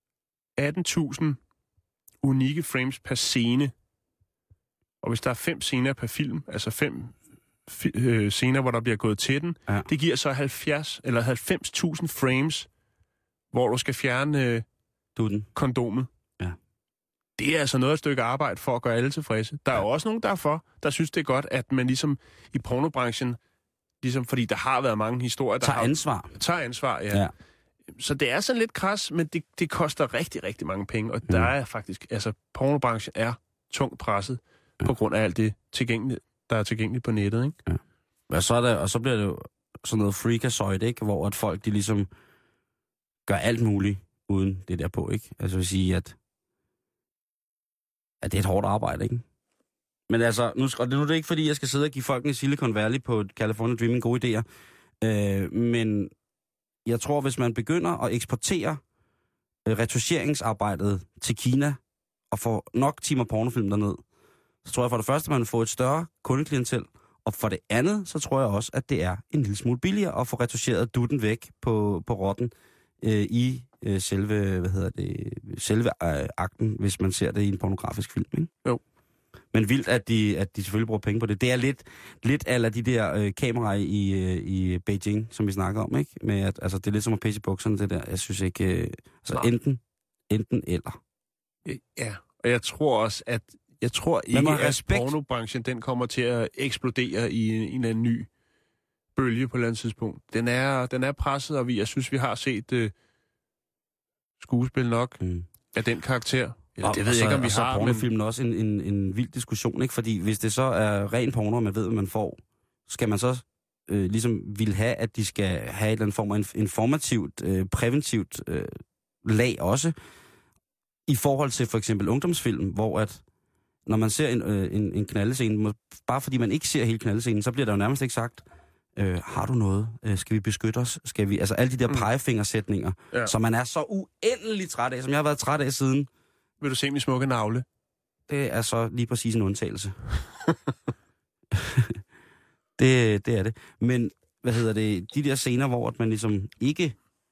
18.000 unikke frames per scene. Og hvis der er 5 scener per film, altså 5 scener, hvor der bliver gået til den, det giver så 90.000 frames, hvor du skal fjerne kondomet. Ja. Det er altså noget af et stykke arbejde for at gøre alle tilfredse. Der er jo også nogen der synes det er godt, at man ligesom i pornobranchen, ligesom fordi der har været mange historier, der tager ansvar, ja. Så det er sådan lidt kras, men det koster rigtig, rigtig mange penge, og der er faktisk, altså pornobranchen er tungt presset på grund af alt det der er tilgængeligt på nettet, ikke? Ja. Og så bliver det jo sådan noget freakazoid, ikke? Hvor at folk, de ligesom gør alt muligt uden det der på, ikke? Altså vil sige, at det er et hårdt arbejde, ikke? Men altså, nu er det ikke fordi, jeg skal sidde og give folkene i Silicon Valley på California Dreaming gode idéer, men jeg tror, hvis man begynder at eksportere retuscheringsarbejdet til Kina og får nok timer pornofilm derned, så tror jeg for det første, man får et større kundeklientel, og for det andet, så tror jeg også, at det er en lille smule billigere at få retuscheret dutten væk på rotten i selve akten, hvis man ser det i en pornografisk film, ikke? Jo. Men vildt, at de selvfølgelig bruger penge på det. Det er lidt af de der kameraer i Beijing, som vi snakker om, ikke? Med at, altså, det er lidt som at pisse i bukserne, det der. Jeg synes ikke... altså, enten eller. Ja, og jeg tror også, at at pornobranchen, den kommer til at eksplodere i en eller anden ny bølge på et eller andet tidspunkt. Den er presset, og jeg synes, vi har set skuespil nok af den karakter. Eller, det ved jeg ikke, om vi har. Og pornofilmen også en vild diskussion, ikke? Fordi hvis det så er ren porno, og man ved, hvad man får, skal man så ligesom vil have, at de skal have en eller anden form af informativt, præventivt lag også, i forhold til for eksempel ungdomsfilm, hvor at når man ser en knaldescene, bare fordi man ikke ser hele knaldescenen, så bliver der jo nærmest ikke sagt, har du noget? Skal vi beskytte os? Skal vi? Altså alle de der pegefingersætninger, som man er så uendelig træt af, som jeg har været træt af siden. Vil du se min smukke navle? Det er så lige præcis en undtagelse. det er det. Men, de der scener, hvor man ligesom ikke...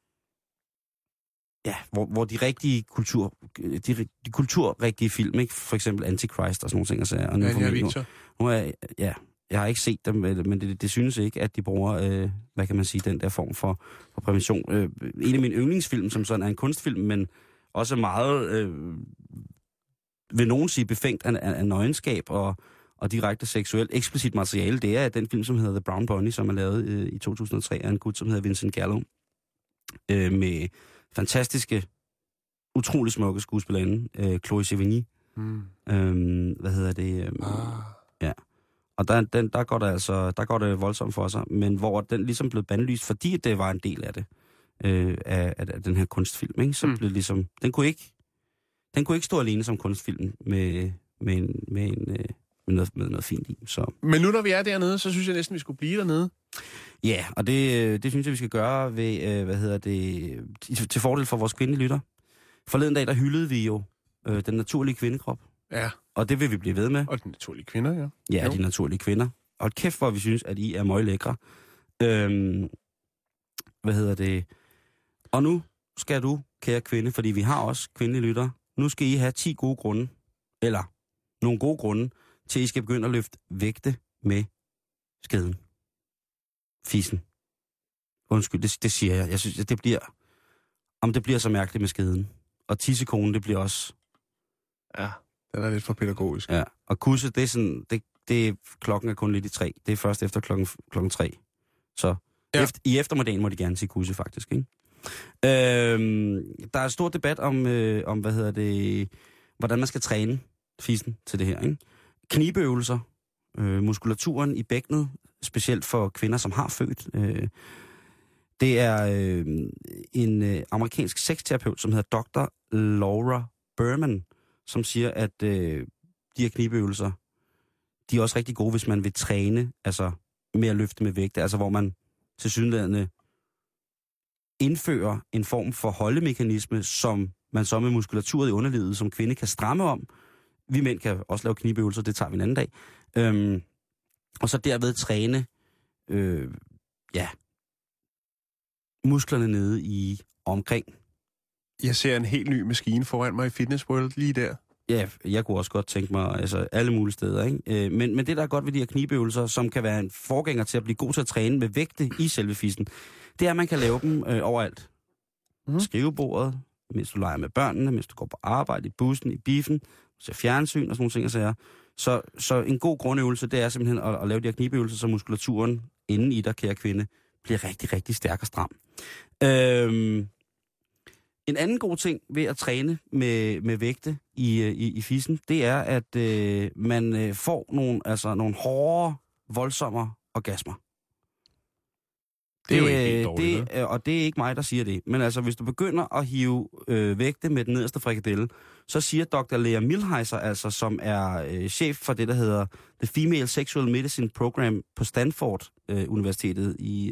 Ja, hvor de rigtige de kulturrigtige film, ikke? For eksempel Antichrist og sådan nogle ting, og så jeg har ikke set dem, men det synes ikke, at de bruger, hvad kan man sige, den der form for prævention. En af mine yndlingsfilm, som sådan er en kunstfilm, men også meget, vil nogen sige, befængt af nøgenskab og direkte seksuelt eksplicit materiale, det er den film, som hedder The Brown Bunny, som er lavet i 2003 af en gut, som hedder Vincent Gallo, med fantastiske, utrolig smukke skuespillerinde, Chloe Sevigny. Ja. Og der går det voldsomt for sig, men hvor den ligesom blev bandlyst, fordi det var en del af det, af den her kunstfilm, ikke? Så blev ligesom, den kunne ikke stå alene som kunstfilm med noget fint i. Så. Men nu når vi er dernede, så synes jeg næsten, vi skulle blive dernede. Ja, og det synes jeg, vi skal gøre ved, til fordel for vores kvindelige lytter. Forleden dag, der hyldede vi jo den naturlige kvindekrop. Ja. Og det vil vi blive ved med. Og de naturlige kvinder, ja. Ja, de naturlige kvinder. Og kæft, hvor vi synes, at I er møglækre. Og nu skal du, kære kvinde, fordi vi har også kvindelige lytter, nu skal I have 10 gode grunde, eller nogle gode grunde, til I skal begynde at løfte vægte med skeden. Fissen. Undskyld, det siger jeg. Jeg synes, at det bliver så mærkeligt med skeden. Og tissekonen, det bliver også... Ja, den er lidt for pædagogisk. Ja, og kusse, det er sådan... klokken er kun lidt i 3. Det er først efter klokken 3. Så i eftermiddagen må de gerne sige kusse, faktisk, ikke? Der er stor debat om hvordan man skal træne fissen til det her, ikke? Knibeøvelser, muskulaturen i bækkenet, specielt for kvinder, som har født. Det er en amerikansk sexterapeut, som hedder Dr. Laura Berman, som siger, at de her knibeøvelser, de er også rigtig gode, hvis man vil træne, altså med at løfte med vægte, altså hvor man tilsyneladende indfører en form for holdemekanisme, som man så med muskulaturet i underlivet som kvinde kan stramme om. Vi mænd kan også lave knibeøvelser, det tager vi en anden dag. Og så derved træne musklerne nede i omkring. Jeg ser en helt ny maskine foran mig i Fitness World lige der. Ja, jeg kunne også godt tænke mig altså alle mulige steder, ikke? Men det, der er godt ved de her knibeøvelser, som kan være en forgænger til at blive god til at træne med vægte i selve fissen, det er, at man kan lave dem overalt. Skrivebordet, mens du leger med børnene, mens du går på arbejde, i bussen, i biffen, ser fjernsyn og sådan nogle ting. Så en god grundøvelse, det er simpelthen at lave de her knibeøvelser, så muskulaturen inden i dig, kære kvinde, bliver rigtig, rigtig stærk og stram. En anden god ting ved at træne med vægte i fissen, det er, at man får nogle hårdere, voldsommere orgasmer. Det er jo ikke helt dårligt. Og det er ikke mig, der siger det. Men altså, hvis du begynder at hive vægte med den nederste frikadelle, så siger Dr. Lea Millheiser, altså, som er chef for det, der hedder The Female Sexual Medicine Program på Stanford Universitetet i,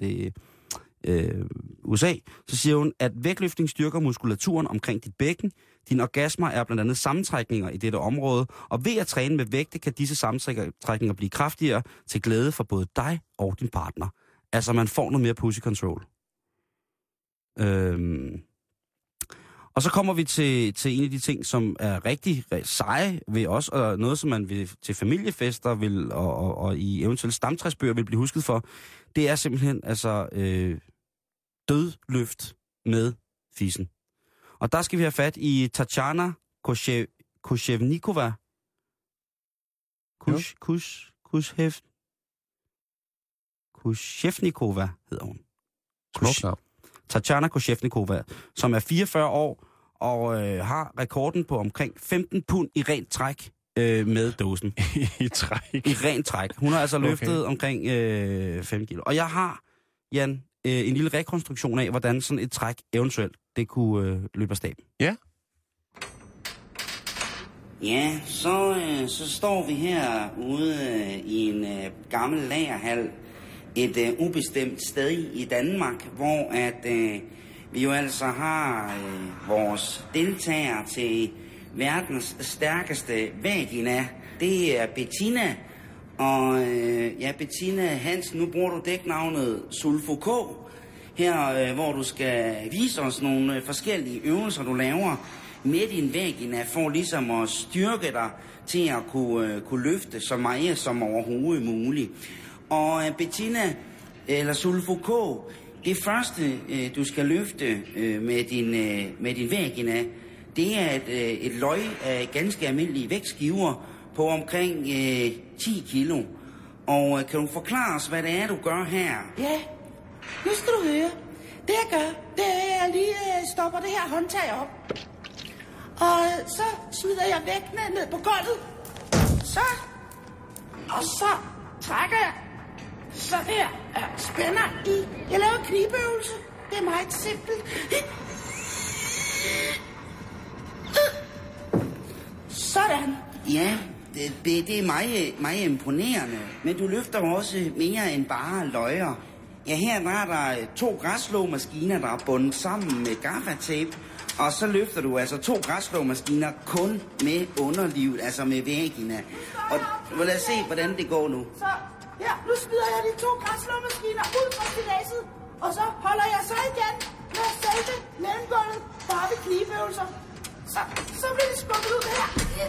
USA, så siger hun, at vægtløftning styrker muskulaturen omkring dit bækken. Dine orgasmer er blandt andet sammentrækninger i dette område, og ved at træne med vægte, kan disse sammentrækninger blive kraftigere til glæde for både dig og din partner. Altså, man får noget mere pussy control. Og så kommer vi til en af de ting, som er rigtig seje ved os, og noget, som man vil til familiefester vil, og i eventuelle stamtræsbøger vil blive husket for, det er simpelthen altså dødløft med fissen. Og der skal vi have fat i Tatjana Koshevnikova. Koshevnikova hedder hun. Tatjana Koshevnikova, som er 44 år og har rekorden på omkring 15 pund i rent træk med dåsen. I træk? I rent træk. Hun har altså løftet omkring 5 kilo. Og jeg har, Jan, en lille rekonstruktion af, hvordan sådan et træk eventuelt det kunne løbe af stablen. Ja. Ja, så står vi her ude i en gammel lagerhal, et ubestemt sted i Danmark, hvor at vi jo altså har vores deltagere til verdens stærkeste vagina. Det er Bettina, og Bettina Hansen, nu bruger du dæknavnet Sulfo K, her hvor du skal vise os nogle forskellige øvelser, du laver med din vagina, for ligesom at styrke dig til at kunne løfte så meget som overhovedet muligt. Og Bettina, eller Sulfo K, det første, du skal løfte med din vagina, det er et løg af ganske almindelige vægtskiver på omkring 10 kilo. Og kan du forklare os, hvad det er, du gør her? Ja, nu skal du høre. Det jeg gør, det er, at jeg lige stopper det her håndtag op. Og så smider jeg vægtene ned på gulvet. Og så trækker jeg sådan her, spænder i. Jeg laver knibeøvelse. Det er meget simpelt. Sådan. Ja, det er meget imponerende. Men du løfter også mere end bare løjer. Ja, her er der 2 græsslåmaskiner, der er bundet sammen med gaffatape. Og så løfter du altså 2 græsslåmaskiner kun med underlivet, altså med vagina. Og lad os se, hvordan det går nu. Så, ja, nu smider jeg de 2 græsslåmaskiner ud fra stiladset. Og så holder jeg så igen med selve mellemgulvet, bare ved knibeøvelser. Så bliver det skubbet ud her.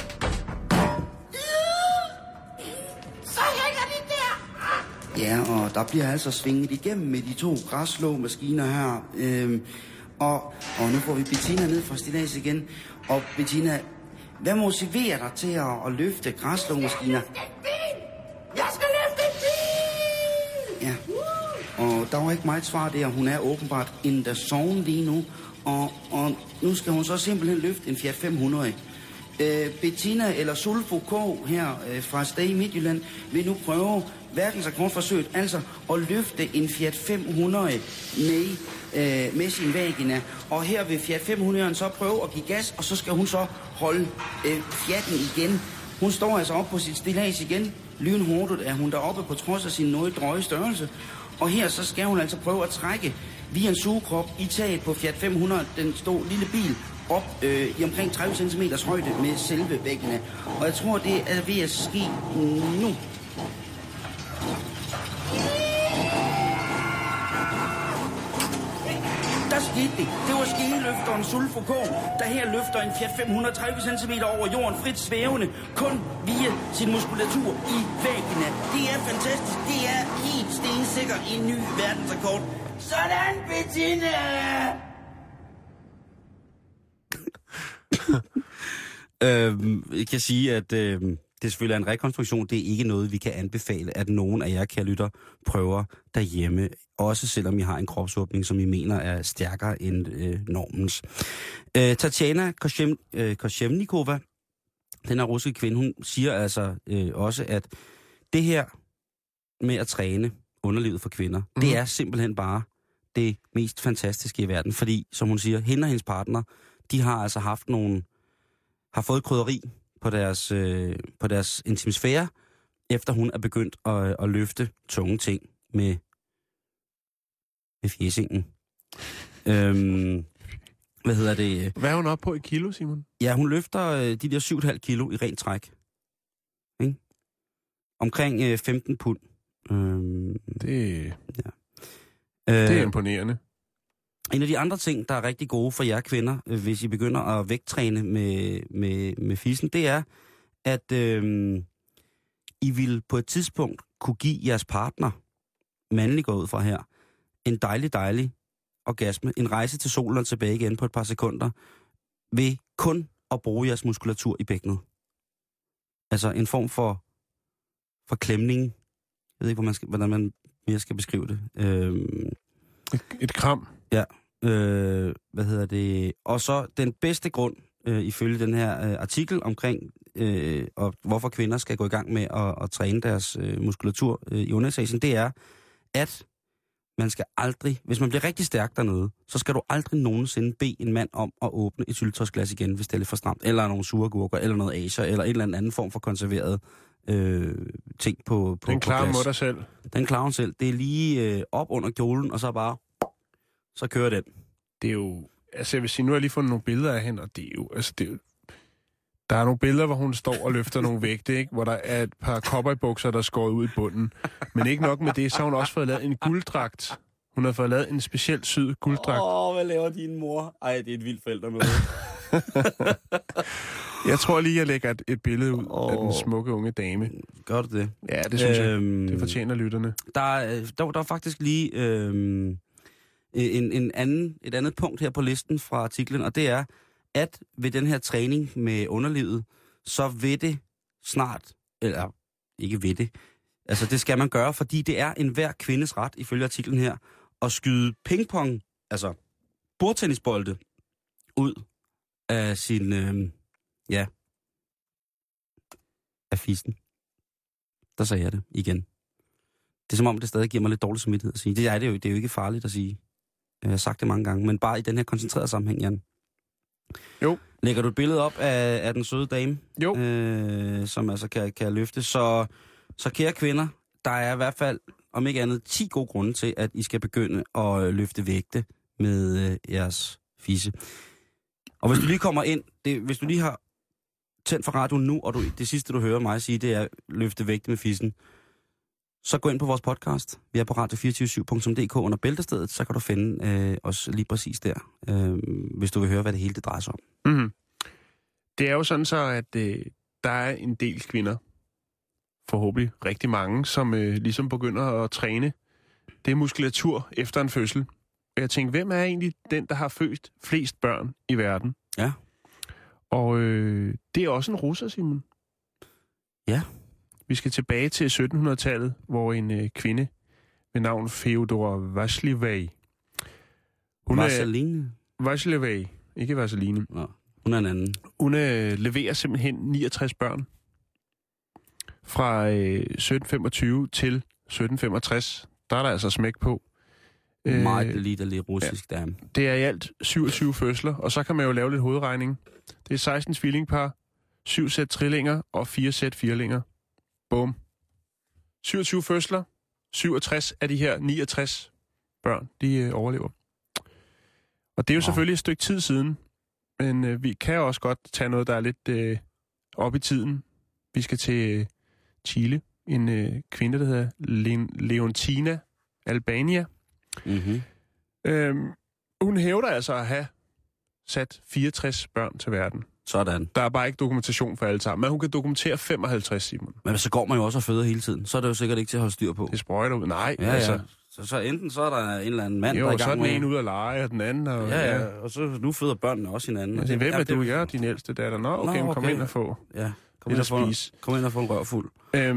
Så hænger de der. Ja, og der bliver altså svinget igennem med de 2 græsslåmaskiner her. Og nu får vi Bettina ned fra stillads igen. Og Bettina, hvad motiverer dig til at løfte græsslåmaskiner? Jeg skal løfte en bil! Ja, og der var ikke meget svar der. Hun er åbenbart in the zone lige nu. Og nu skal hun så simpelthen løfte en Fiat 500. Bettina eller Sulfo K. her fra Sted i Midtjylland vil nu prøve verdensrekordforsøget, altså at løfte en Fiat 500 med sin vagina. Og her vil Fiat 500'eren så prøve at give gas, og så skal hun så holde Fiaten igen. Hun står altså op på sit stillads igen. Lynhurtigt er hun deroppe på trods af sin noget drøje størrelse. Og her så skal hun altså prøve at trække via en sugekrop i taget på Fiat 500, den store lille bil, op i omkring 30 cm højde med selve væggene. Og jeg tror, det er ved at ske nu. Der skete det. Det var skeleløfteren Sulfo K, der her løfter en Fiat 530 cm over jorden frit svævende, kun via sin muskulatur i væggene. Det er fantastisk. Det er helt stensikker en ny verdensrekord. Sådan, Bettina! Jeg kan sige, at det selvfølgelig er en rekonstruktion. Det er ikke noget, vi kan anbefale, at nogen af jer, kære lytter, prøver derhjemme. Også selvom I har en kropsåbning, som I mener er stærkere end normens. Tatjana Koshevnikova, den her russiske kvinde, hun siger altså også, at det her med at træne underlivet for kvinder, det er simpelthen bare det mest fantastiske i verden. Fordi, som hun siger, hende og hendes partner, de har altså har fået krydderi på deres intimsfære, efter hun er begyndt at løfte tunge ting med fjesingen. Hvad er hun oppe på i kilo, Simon? Ja, hun løfter de der 7,5 kilo i rent træk. Ikke? Omkring 15 pund. Det er imponerende. En af de andre ting, der er rigtig gode for jer kvinder, hvis I begynder at vægttræne med fissen, det er, at I vil på et tidspunkt kunne give jeres partner, mandlig går ud fra her, en dejlig orgasme, en rejse til solen og tilbage igen på et par sekunder, ved kun at bruge jeres muskulatur i bækkenet. Altså en form for klemning. Jeg ved ikke, hvordan man mere skal beskrive det. Et kram. Ja. Og så den bedste grund, ifølge den her artikel omkring, og hvorfor kvinder skal gå i gang med at træne deres muskulatur i underetagen, det er, at man skal aldrig, hvis man bliver rigtig stærk dernede, så skal du aldrig nogensinde bede en mand om at åbne et syltetøjsglas igen, hvis det er lidt for stramt, eller nogle sure gurker, eller noget asia, eller en eller anden form for konserveret ting på den klarer glas. dig selv. Den klarer hun selv. Det er lige op under kjolen, og så kører den. Det er jo, altså jeg vil sige, nu har jeg lige fundet nogle billeder af hende, og det er jo, der er nogle billeder, hvor hun står og løfter nogle vægte, ikke? Hvor der er et par cowboybukser, der skåret ud i bunden. Men ikke nok med det, så har hun også fået lavet en gulddragt. Hun har fået lavet en specielt syd gulddragt. Hvad laver din mor? Ej, det er et vildt forældremøde. Jeg tror lige, jeg lægger et billede ud af den smukke unge dame. Gør du det? Ja, det synes jeg. Det fortjener lytterne. Der er faktisk lige et andet punkt her på listen fra artiklen, og det er, at ved den her træning med underlivet, så vil det snart, eller ikke ved det, altså det skal man gøre, fordi det er enhver kvindes ret, ifølge artiklen her, at skyde pingpong, altså bordtennisbolde, ud af sin, af fissen. Der sagde jeg det igen. Det er som om, det stadig giver mig lidt dårlig samvittighed at sige. Det er jo ikke farligt at sige. Jeg har sagt det mange gange, men bare i den her koncentrerede sammenhæng, Jan. Jo. Lægger du et billede op af den søde dame? Jo. Som altså kan løfte. Så kære kvinder, der er i hvert fald, om ikke andet, 10 gode grunde til, at I skal begynde at løfte vægte med jeres fisse. Og hvis du lige kommer ind, hvis du lige har tændt for radioen nu, og det sidste, du hører mig sige, det er løfte vægte med fissen, så gå ind på vores podcast. Vi er på radio247.dk under bæltestedet, så kan du finde os lige præcis der, hvis du vil høre, hvad det hele det drejer sig om. Mm-hmm. Det er jo sådan så, at der er en del kvinder, forhåbentlig rigtig mange, som ligesom begynder at træne det muskulatur efter en fødsel. Og jeg tænker, hvem er egentlig den, der har født flest børn i verden? Ja. Og det er også en russer, Simon. Ja. Vi skal tilbage til 1700-tallet, hvor en kvinde ved navn Feodora Vasiljev. Vaseline? Vasiljev, ikke Vaseline. Nå. Hun er en anden. Hun leverer simpelthen 69 børn. Fra 1725 til 1765. Der er der altså smæk på. Meget lidt russisk dame. Det er i alt 27 fødsler, og så kan man jo lave lidt hovedregning. Det er 16 tvillingpar, 7 sæt trillinger og 4 sæt firlinger. Bum. 27 fødsler, 67 af de her 69 børn, de overlever. Og det er jo selvfølgelig et stykke tid siden, men vi kan også godt tage noget, der er lidt op i tiden. Vi skal til Chile. En kvinde, der hedder Leontina Albania. Mm-hmm. Hun hævder altså at have sat 64 børn til verden. Sådan. Der er bare ikke dokumentation for alle sammen, men hun kan dokumentere 55, Simon. Men så går man jo også og føder hele tiden. Så er det jo sikkert ikke til at holde styr på. Det sprøjter ud. Nej, ja, altså. Ja. Så enten så er der en eller anden mand, der er i gang med... Jo, så er den ene ud at lege, og den anden... Og, ja, og så nu føder børnene også hinanden. Altså, hvem er du? Jeg er din ældste datter. Nå, okay. Kom ind og få... Ja. Kom ind og få en rør fuld.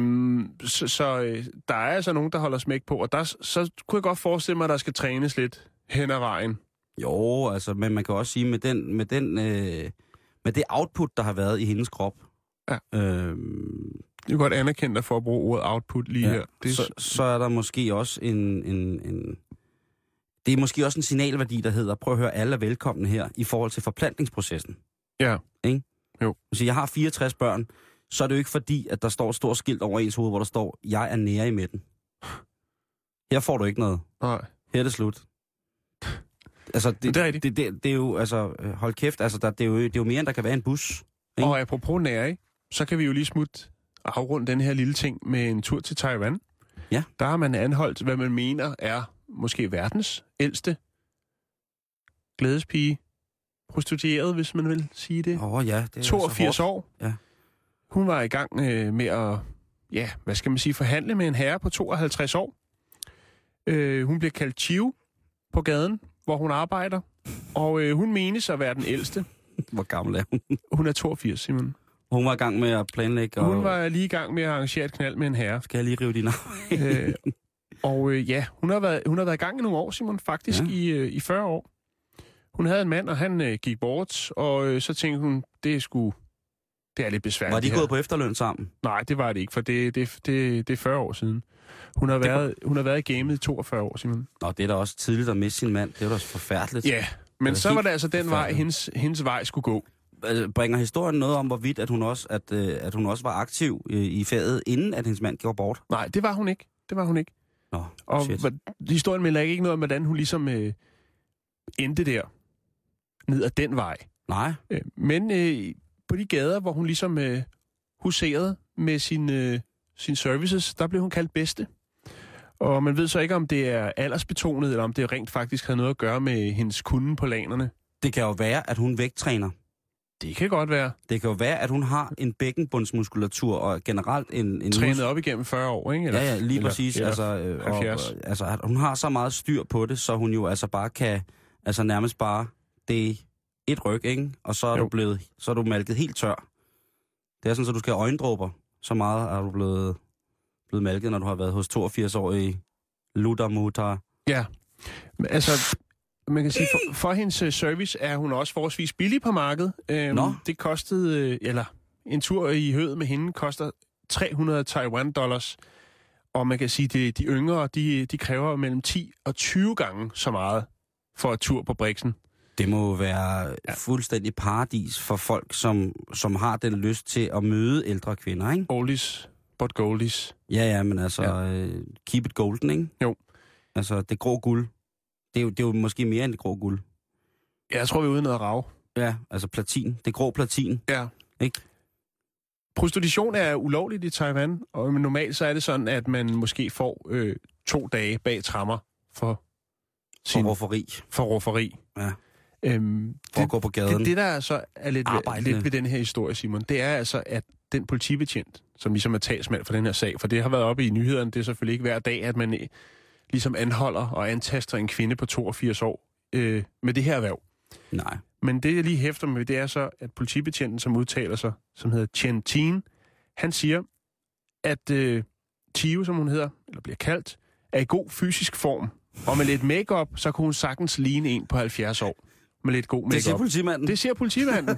Så der er altså nogen, der holder smæk på, og så kunne jeg godt forestille mig, at der skal trænes lidt hen ad vejen. Jo, altså, men man kan også sige, med det output, der har været i hendes krop. Ja. Det er godt anerkendt at få at bruge ordet output lige her. Så er der måske også det er måske også en signalværdi, der hedder, prøv at høre, alle er velkomne her i forhold til forplantningsprocessen. Ja. Ikke? Jo. Så jeg har 64 børn, så er det jo ikke fordi, at der står et stort skilt over ens hoved, hvor der står, jeg er nære i midten. Her får du ikke noget. Nej. Her er det slut. Altså, det er jo, altså, hold kæft, altså, det er jo mere, end der kan være en bus. Ikke? Og apropos nære, så kan vi jo lige smutte afrunde den her lille ting med en tur til Taiwan. Ja. Der har man anholdt, hvad man mener er måske verdens ældste glædespige. Prostitueret, hvis man vil sige det. Ja, det er 82 år. Ja. Hun var i gang med at, forhandle med en herre på 52 år. Hun bliver kaldt Chiu på gaden, hvor hun arbejder. Og hun menes at være den ældste. Hvor gammel er hun? Hun er 82, Simon. Hun var i gang med at planlægge. Hun var lige i gang med at arrangere et knald med en herre. Skal jeg lige rive din af? Hun har været i gang i nogle år, Simon. Faktisk i 40 år. Hun havde en mand, og han gik bort, og så tænkte hun, det er lidt besværligt. Var de gået på efterløn sammen? Nej, det var det ikke, for det er 40 år siden. Hun har været i gamet i 42 år, Simon. Nå, det er da også tidligt at miste sin mand. Det er da forfærdeligt. Ja, men så var det altså den vej, hendes vej skulle gå. Bringer historien noget om, hvorvidt at hun også var aktiv i faget, inden at hendes mand gjorde bort? Nej, det var hun ikke. Nå, og historien melder ikke noget om, hvordan hun ligesom endte der. Ned ad den vej. Nej. Men på de gader, hvor hun ligesom huserede med sin services, der blev hun kaldt bedste. Og man ved så ikke, om det er aldersbetonet, eller om det rent faktisk havde noget at gøre med hendes kunde på lanerne. Det kan jo være, at hun vægttræner. Det kan godt være. Det kan jo være, at hun har en bækkenbundsmuskulatur og generelt en trænet op igennem 40 år, ikke? Eller, ja, lige præcis. Eller 70. Altså, hun har så meget styr på det, så hun jo altså bare kan, altså nærmest bare, det er et ryg, ikke? Og så er du malket helt tør. Det er sådan, så du skal have øjendråber. Så meget er du blevet malket, når du har været hos 82-årige Ludermutter. Ja, altså... Man kan sige, for hendes service er hun også forholdsvis billig på markedet. Det kostede, en tur i høet med hende koster 300 Taiwan-dollars. Og man kan sige, at de yngre, de kræver mellem 10 og 20 gange så meget for et tur på Brixen. Det må være fuldstændig paradis for folk, som har den lyst til at møde ældre kvinder, ikke? Oldies, but goldies. Ja, men altså, keep it golden, ikke? Jo. Altså, det grå guld. Det er jo måske mere end det grå guld. Ja, jeg tror, vi er ude noget rav. Ja, altså platin. Det grå platin. Ja. Ikke? Prostitution er ulovligt i Taiwan, og normalt så er det sådan, at man måske får 2 dage bag tremmer for rufferi. For rufferi. Ja. For at gå på gaden. Det der så er lidt ved den her historie, Simon, det er altså, at den politibetjent, som ligesom er talsmand for den her sag, for det har været oppe i nyhederne, det er selvfølgelig ikke hver dag, at man ligesom anholder og antaster en kvinde på 82 år med det her erhverv. Nej. Men det, jeg lige hæfter med, det er så, at politibetjenten, som udtaler sig, som hedder Chen Tin, han siger, at Chiu, som hun hedder, eller bliver kaldt, er i god fysisk form. Og med lidt makeup, så kunne hun sagtens ligne en på 70 år. med lidt god makeup. Det siger politimanden. Det siger politimanden.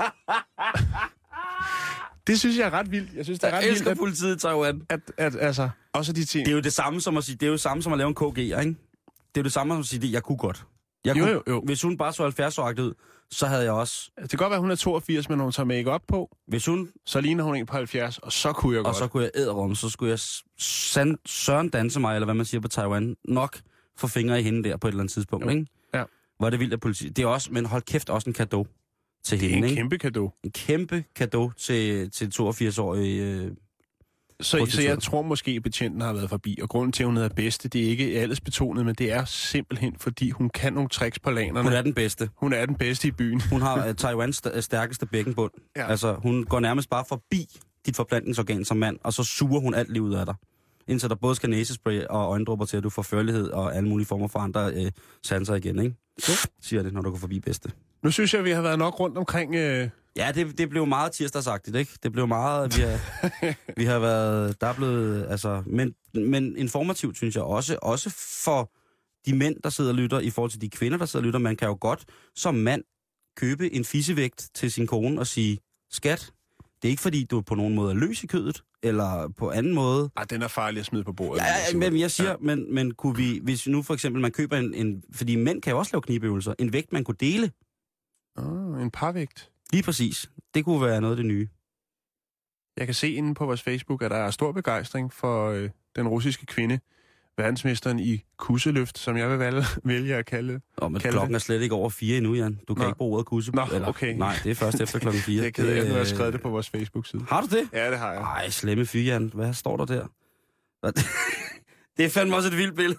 Det synes jeg er ret vildt. Jeg synes, det er ret vildt. Jeg elsker politiet i Taiwan. At altså, også de ting. Det er jo det samme som at sige, det er jo det samme som at lave en KG, ikke? Det er jo det samme som at sige, jeg kunne godt. Jo. Hvis hun bare så 70-årig ud, så havde jeg også... Det kan godt være, hun er 82, men hun tager make-up på. Hvis hun... Så ligner hun en på 70, og så kunne jeg godt. Og så kunne jeg æderom, så skulle jeg søren danse mig, eller hvad man siger på Taiwan, nok få fingre i hende der på et eller andet tidspunkt, ikke? Ja. Hvor det vildt af politi. Det er også, men hold kæft, også en cadeau til hende, ikke? En kæmpe cadeau. En kæmpe cadeau til 82-årige... Så jeg tror måske, at betjenten har været forbi, og grunden til, at hun er bedste, det er ikke aldersbetonet, men det er simpelthen, fordi hun kan nogle tricks på lanerne. Hun er den bedste. Hun er den bedste i byen. Hun har Taiwans stærkeste bækkenbund. Ja. Altså, hun går nærmest bare forbi dit forplantningsorgan som mand, og så suger hun alt livet af dig. Indtil der både skal næsespray og øjendrupper til, at du får førlighed og alle mulige former for andre sanser igen, ikke? Siger det, når du går forbi bedste. Nu synes jeg, at vi har været nok rundt omkring... Ja, det blev meget tirsdagsagtigt, ikke? Det blev meget... Vi har været... Der er blevet... Altså, men informativt, synes jeg også for de mænd, der sidder og lytter, i forhold til de kvinder, der sidder og lytter. Man kan jo godt som mand købe en fissevægt til sin kone og sige, skat, det er ikke fordi, du på nogen måde er løs i kødet, eller på anden måde... Den er farlig at smide på bordet. Ja, men jeg siger, men kunne vi... Hvis nu for eksempel man køber en... Fordi mænd kan jo også lave knibøvelser. En vægt, man kunne dele. En parvægt. Lige præcis. Det kunne være noget af det nye. Jeg kan se inde på vores Facebook, at der er stor begejstring for den russiske kvinde, verdensmesteren i kusseløft, som jeg vil vælge at kalde men klokken er slet ikke over 4 endnu, Jan. Du kan ikke bruge ordet kusse. Okay. Nej, det er først efter klokken 4. Det er ked af, at jeg har skrevet det på vores Facebook-side. Har du det? Ja, det har jeg. Ej, slemme fyr, Jan. Hvad står der der? Det er fandme også et vildt billede.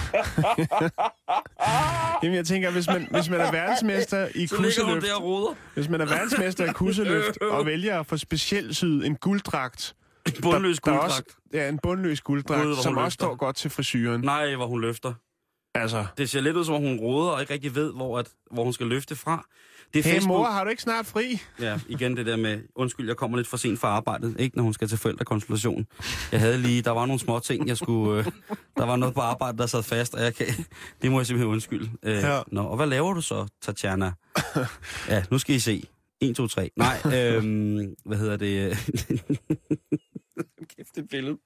Jamen, jeg tænker, hvis man er verdensmester i kusseløft... Hvis man er verdensmester i kusseløft og vælger at få specielt syet en gulddragt... En bundløs gulddragt. Ja, en bundløs gulddragt, som også står godt til frisyren. Nej, hvor hun løfter. Altså... Det ser lidt ud, som om hun roder og ikke rigtig ved, hvor hun skal løfte fra. Det er hey mor, har du ikke snart fri? Ja, igen det der med, undskyld, jeg kommer lidt for sent fra arbejdet, ikke når hun skal til forældrekonsultation. Jeg havde lige, der var nogle små ting, jeg skulle, der var noget på arbejde, der sad fast, og det må jeg simpelthen undskylde. Ja. Nå, og hvad laver du så, Tatjana? Ja, nu skal I se. 1, 2, 3. Nej, hvad hedder det? Kæft, det billede.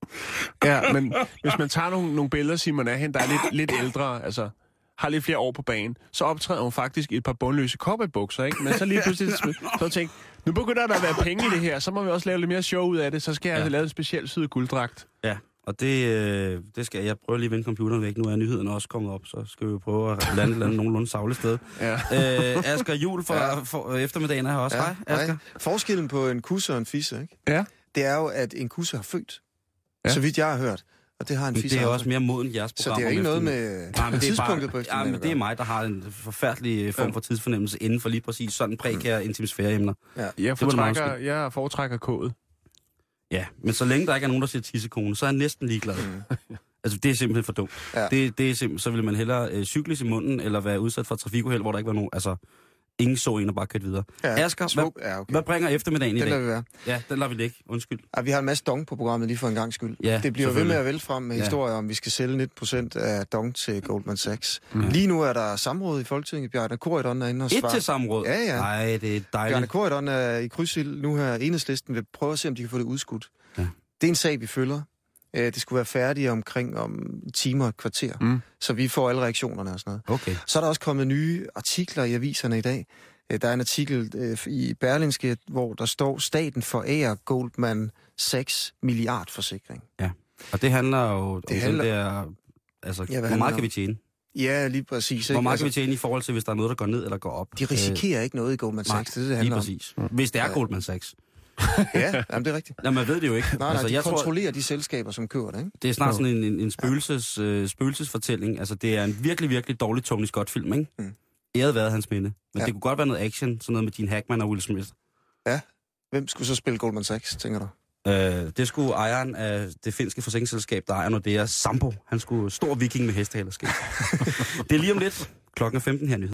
Ja, men hvis man tager nogle billeder, Simon, af hende, der er lidt ældre, altså... har lidt flere år på banen, så optræder hun faktisk i et par bundløse cowboybukser, ikke? Men så lige pludselig så tænkte nu begynder der at være penge i det her, så må vi også lave lidt mere show ud af det, så skal jeg altså lave en speciel syet gulddragt. Ja, og det skal jeg prøve lige at vende computeren væk. Nu er nyhederne også kommet op, så skal vi prøve at lande nogenlunde savle sted. Ja. Asger Juhl for eftermiddagen er her også. Hej, Asger. Forskellen på en kusse og en fisse, ikke? Ja. Det er jo, at en kusse har født. Ja. Så vidt jeg har hørt. Og det har en fisse. Det er også mere moden jeres program. Så det er ikke noget med tidspunktet på eftermiddagen. Ja, men det er mig, der har en forfærdelig form for tidsfornemmelse inden for lige præcis sådan prekære intimsfæreemner. Ja. Jeg foretrækker kodet. Ja, men så længe der ikke er nogen, der siger tissekone, så er jeg næsten ligeglad. Altså, det er simpelthen for dumt. Ja. Det er simpelthen, så vil man hellere cykles i munden, eller være udsat for trafikuheld, hvor der ikke var nogen, altså... Ingen så en og bare kørte videre. Ja, Asger, hvad bringer eftermiddagen i dag? Den lader vi være. Ja, den lader vi ligge. Undskyld. Ja, vi har en masse dong på programmet lige for en gang skyld. Ja, det bliver ved med at vælte frem med historier om, vi skal sælge 19% af dong til Goldman Sachs. Lige nu er der samråd i Folketinget. Bjarne Corydon er inde og svarer. Et til samråd? Ja. Nej, det er dejligt. Bjarne Corydon er i krydsild nu her. Enhedslisten vil prøve at se, om de kan få det udskudt. Ja. Det er en sag, vi følger. Det skulle være færdigt om timer og et kvarter. Så vi får alle reaktionerne og sådan noget. Okay. Så er der også kommet nye artikler i aviserne i dag. Der er en artikel i Berlingske, hvor der står, staten forærer Goldman Sachs milliardforsikring. Ja, og det handler jo om den der... Altså, hvor meget kan vi tjene? Ja, lige præcis. Hvor meget kan vi tjene i forhold til, hvis der er noget, der går ned eller går op? De risikerer ikke noget i Goldman Sachs, det handler lige præcis. Hvis det er Goldman Sachs. Ja, jamen, det er rigtigt. Nej, man ved det jo ikke. Nej, de kontrollerer de selskaber, som kører det, ikke? Det er snart sådan en spøgelsesfortælling. Altså, det er en virkelig, virkelig dårlig Tony Scott-film, ikke? Æret været hans minde. Men det kunne godt være noget action, sådan noget med Gene Hackman og Will Smith. Ja. Hvem skulle så spille Goldman Sachs, tænker du? Det skulle ejeren af det finske forsikringsselskab, der ejer Nordea, Sampo. Han skulle stor viking med hestehalerskab. Det er lige om lidt. Klokken er 15 her nyhed.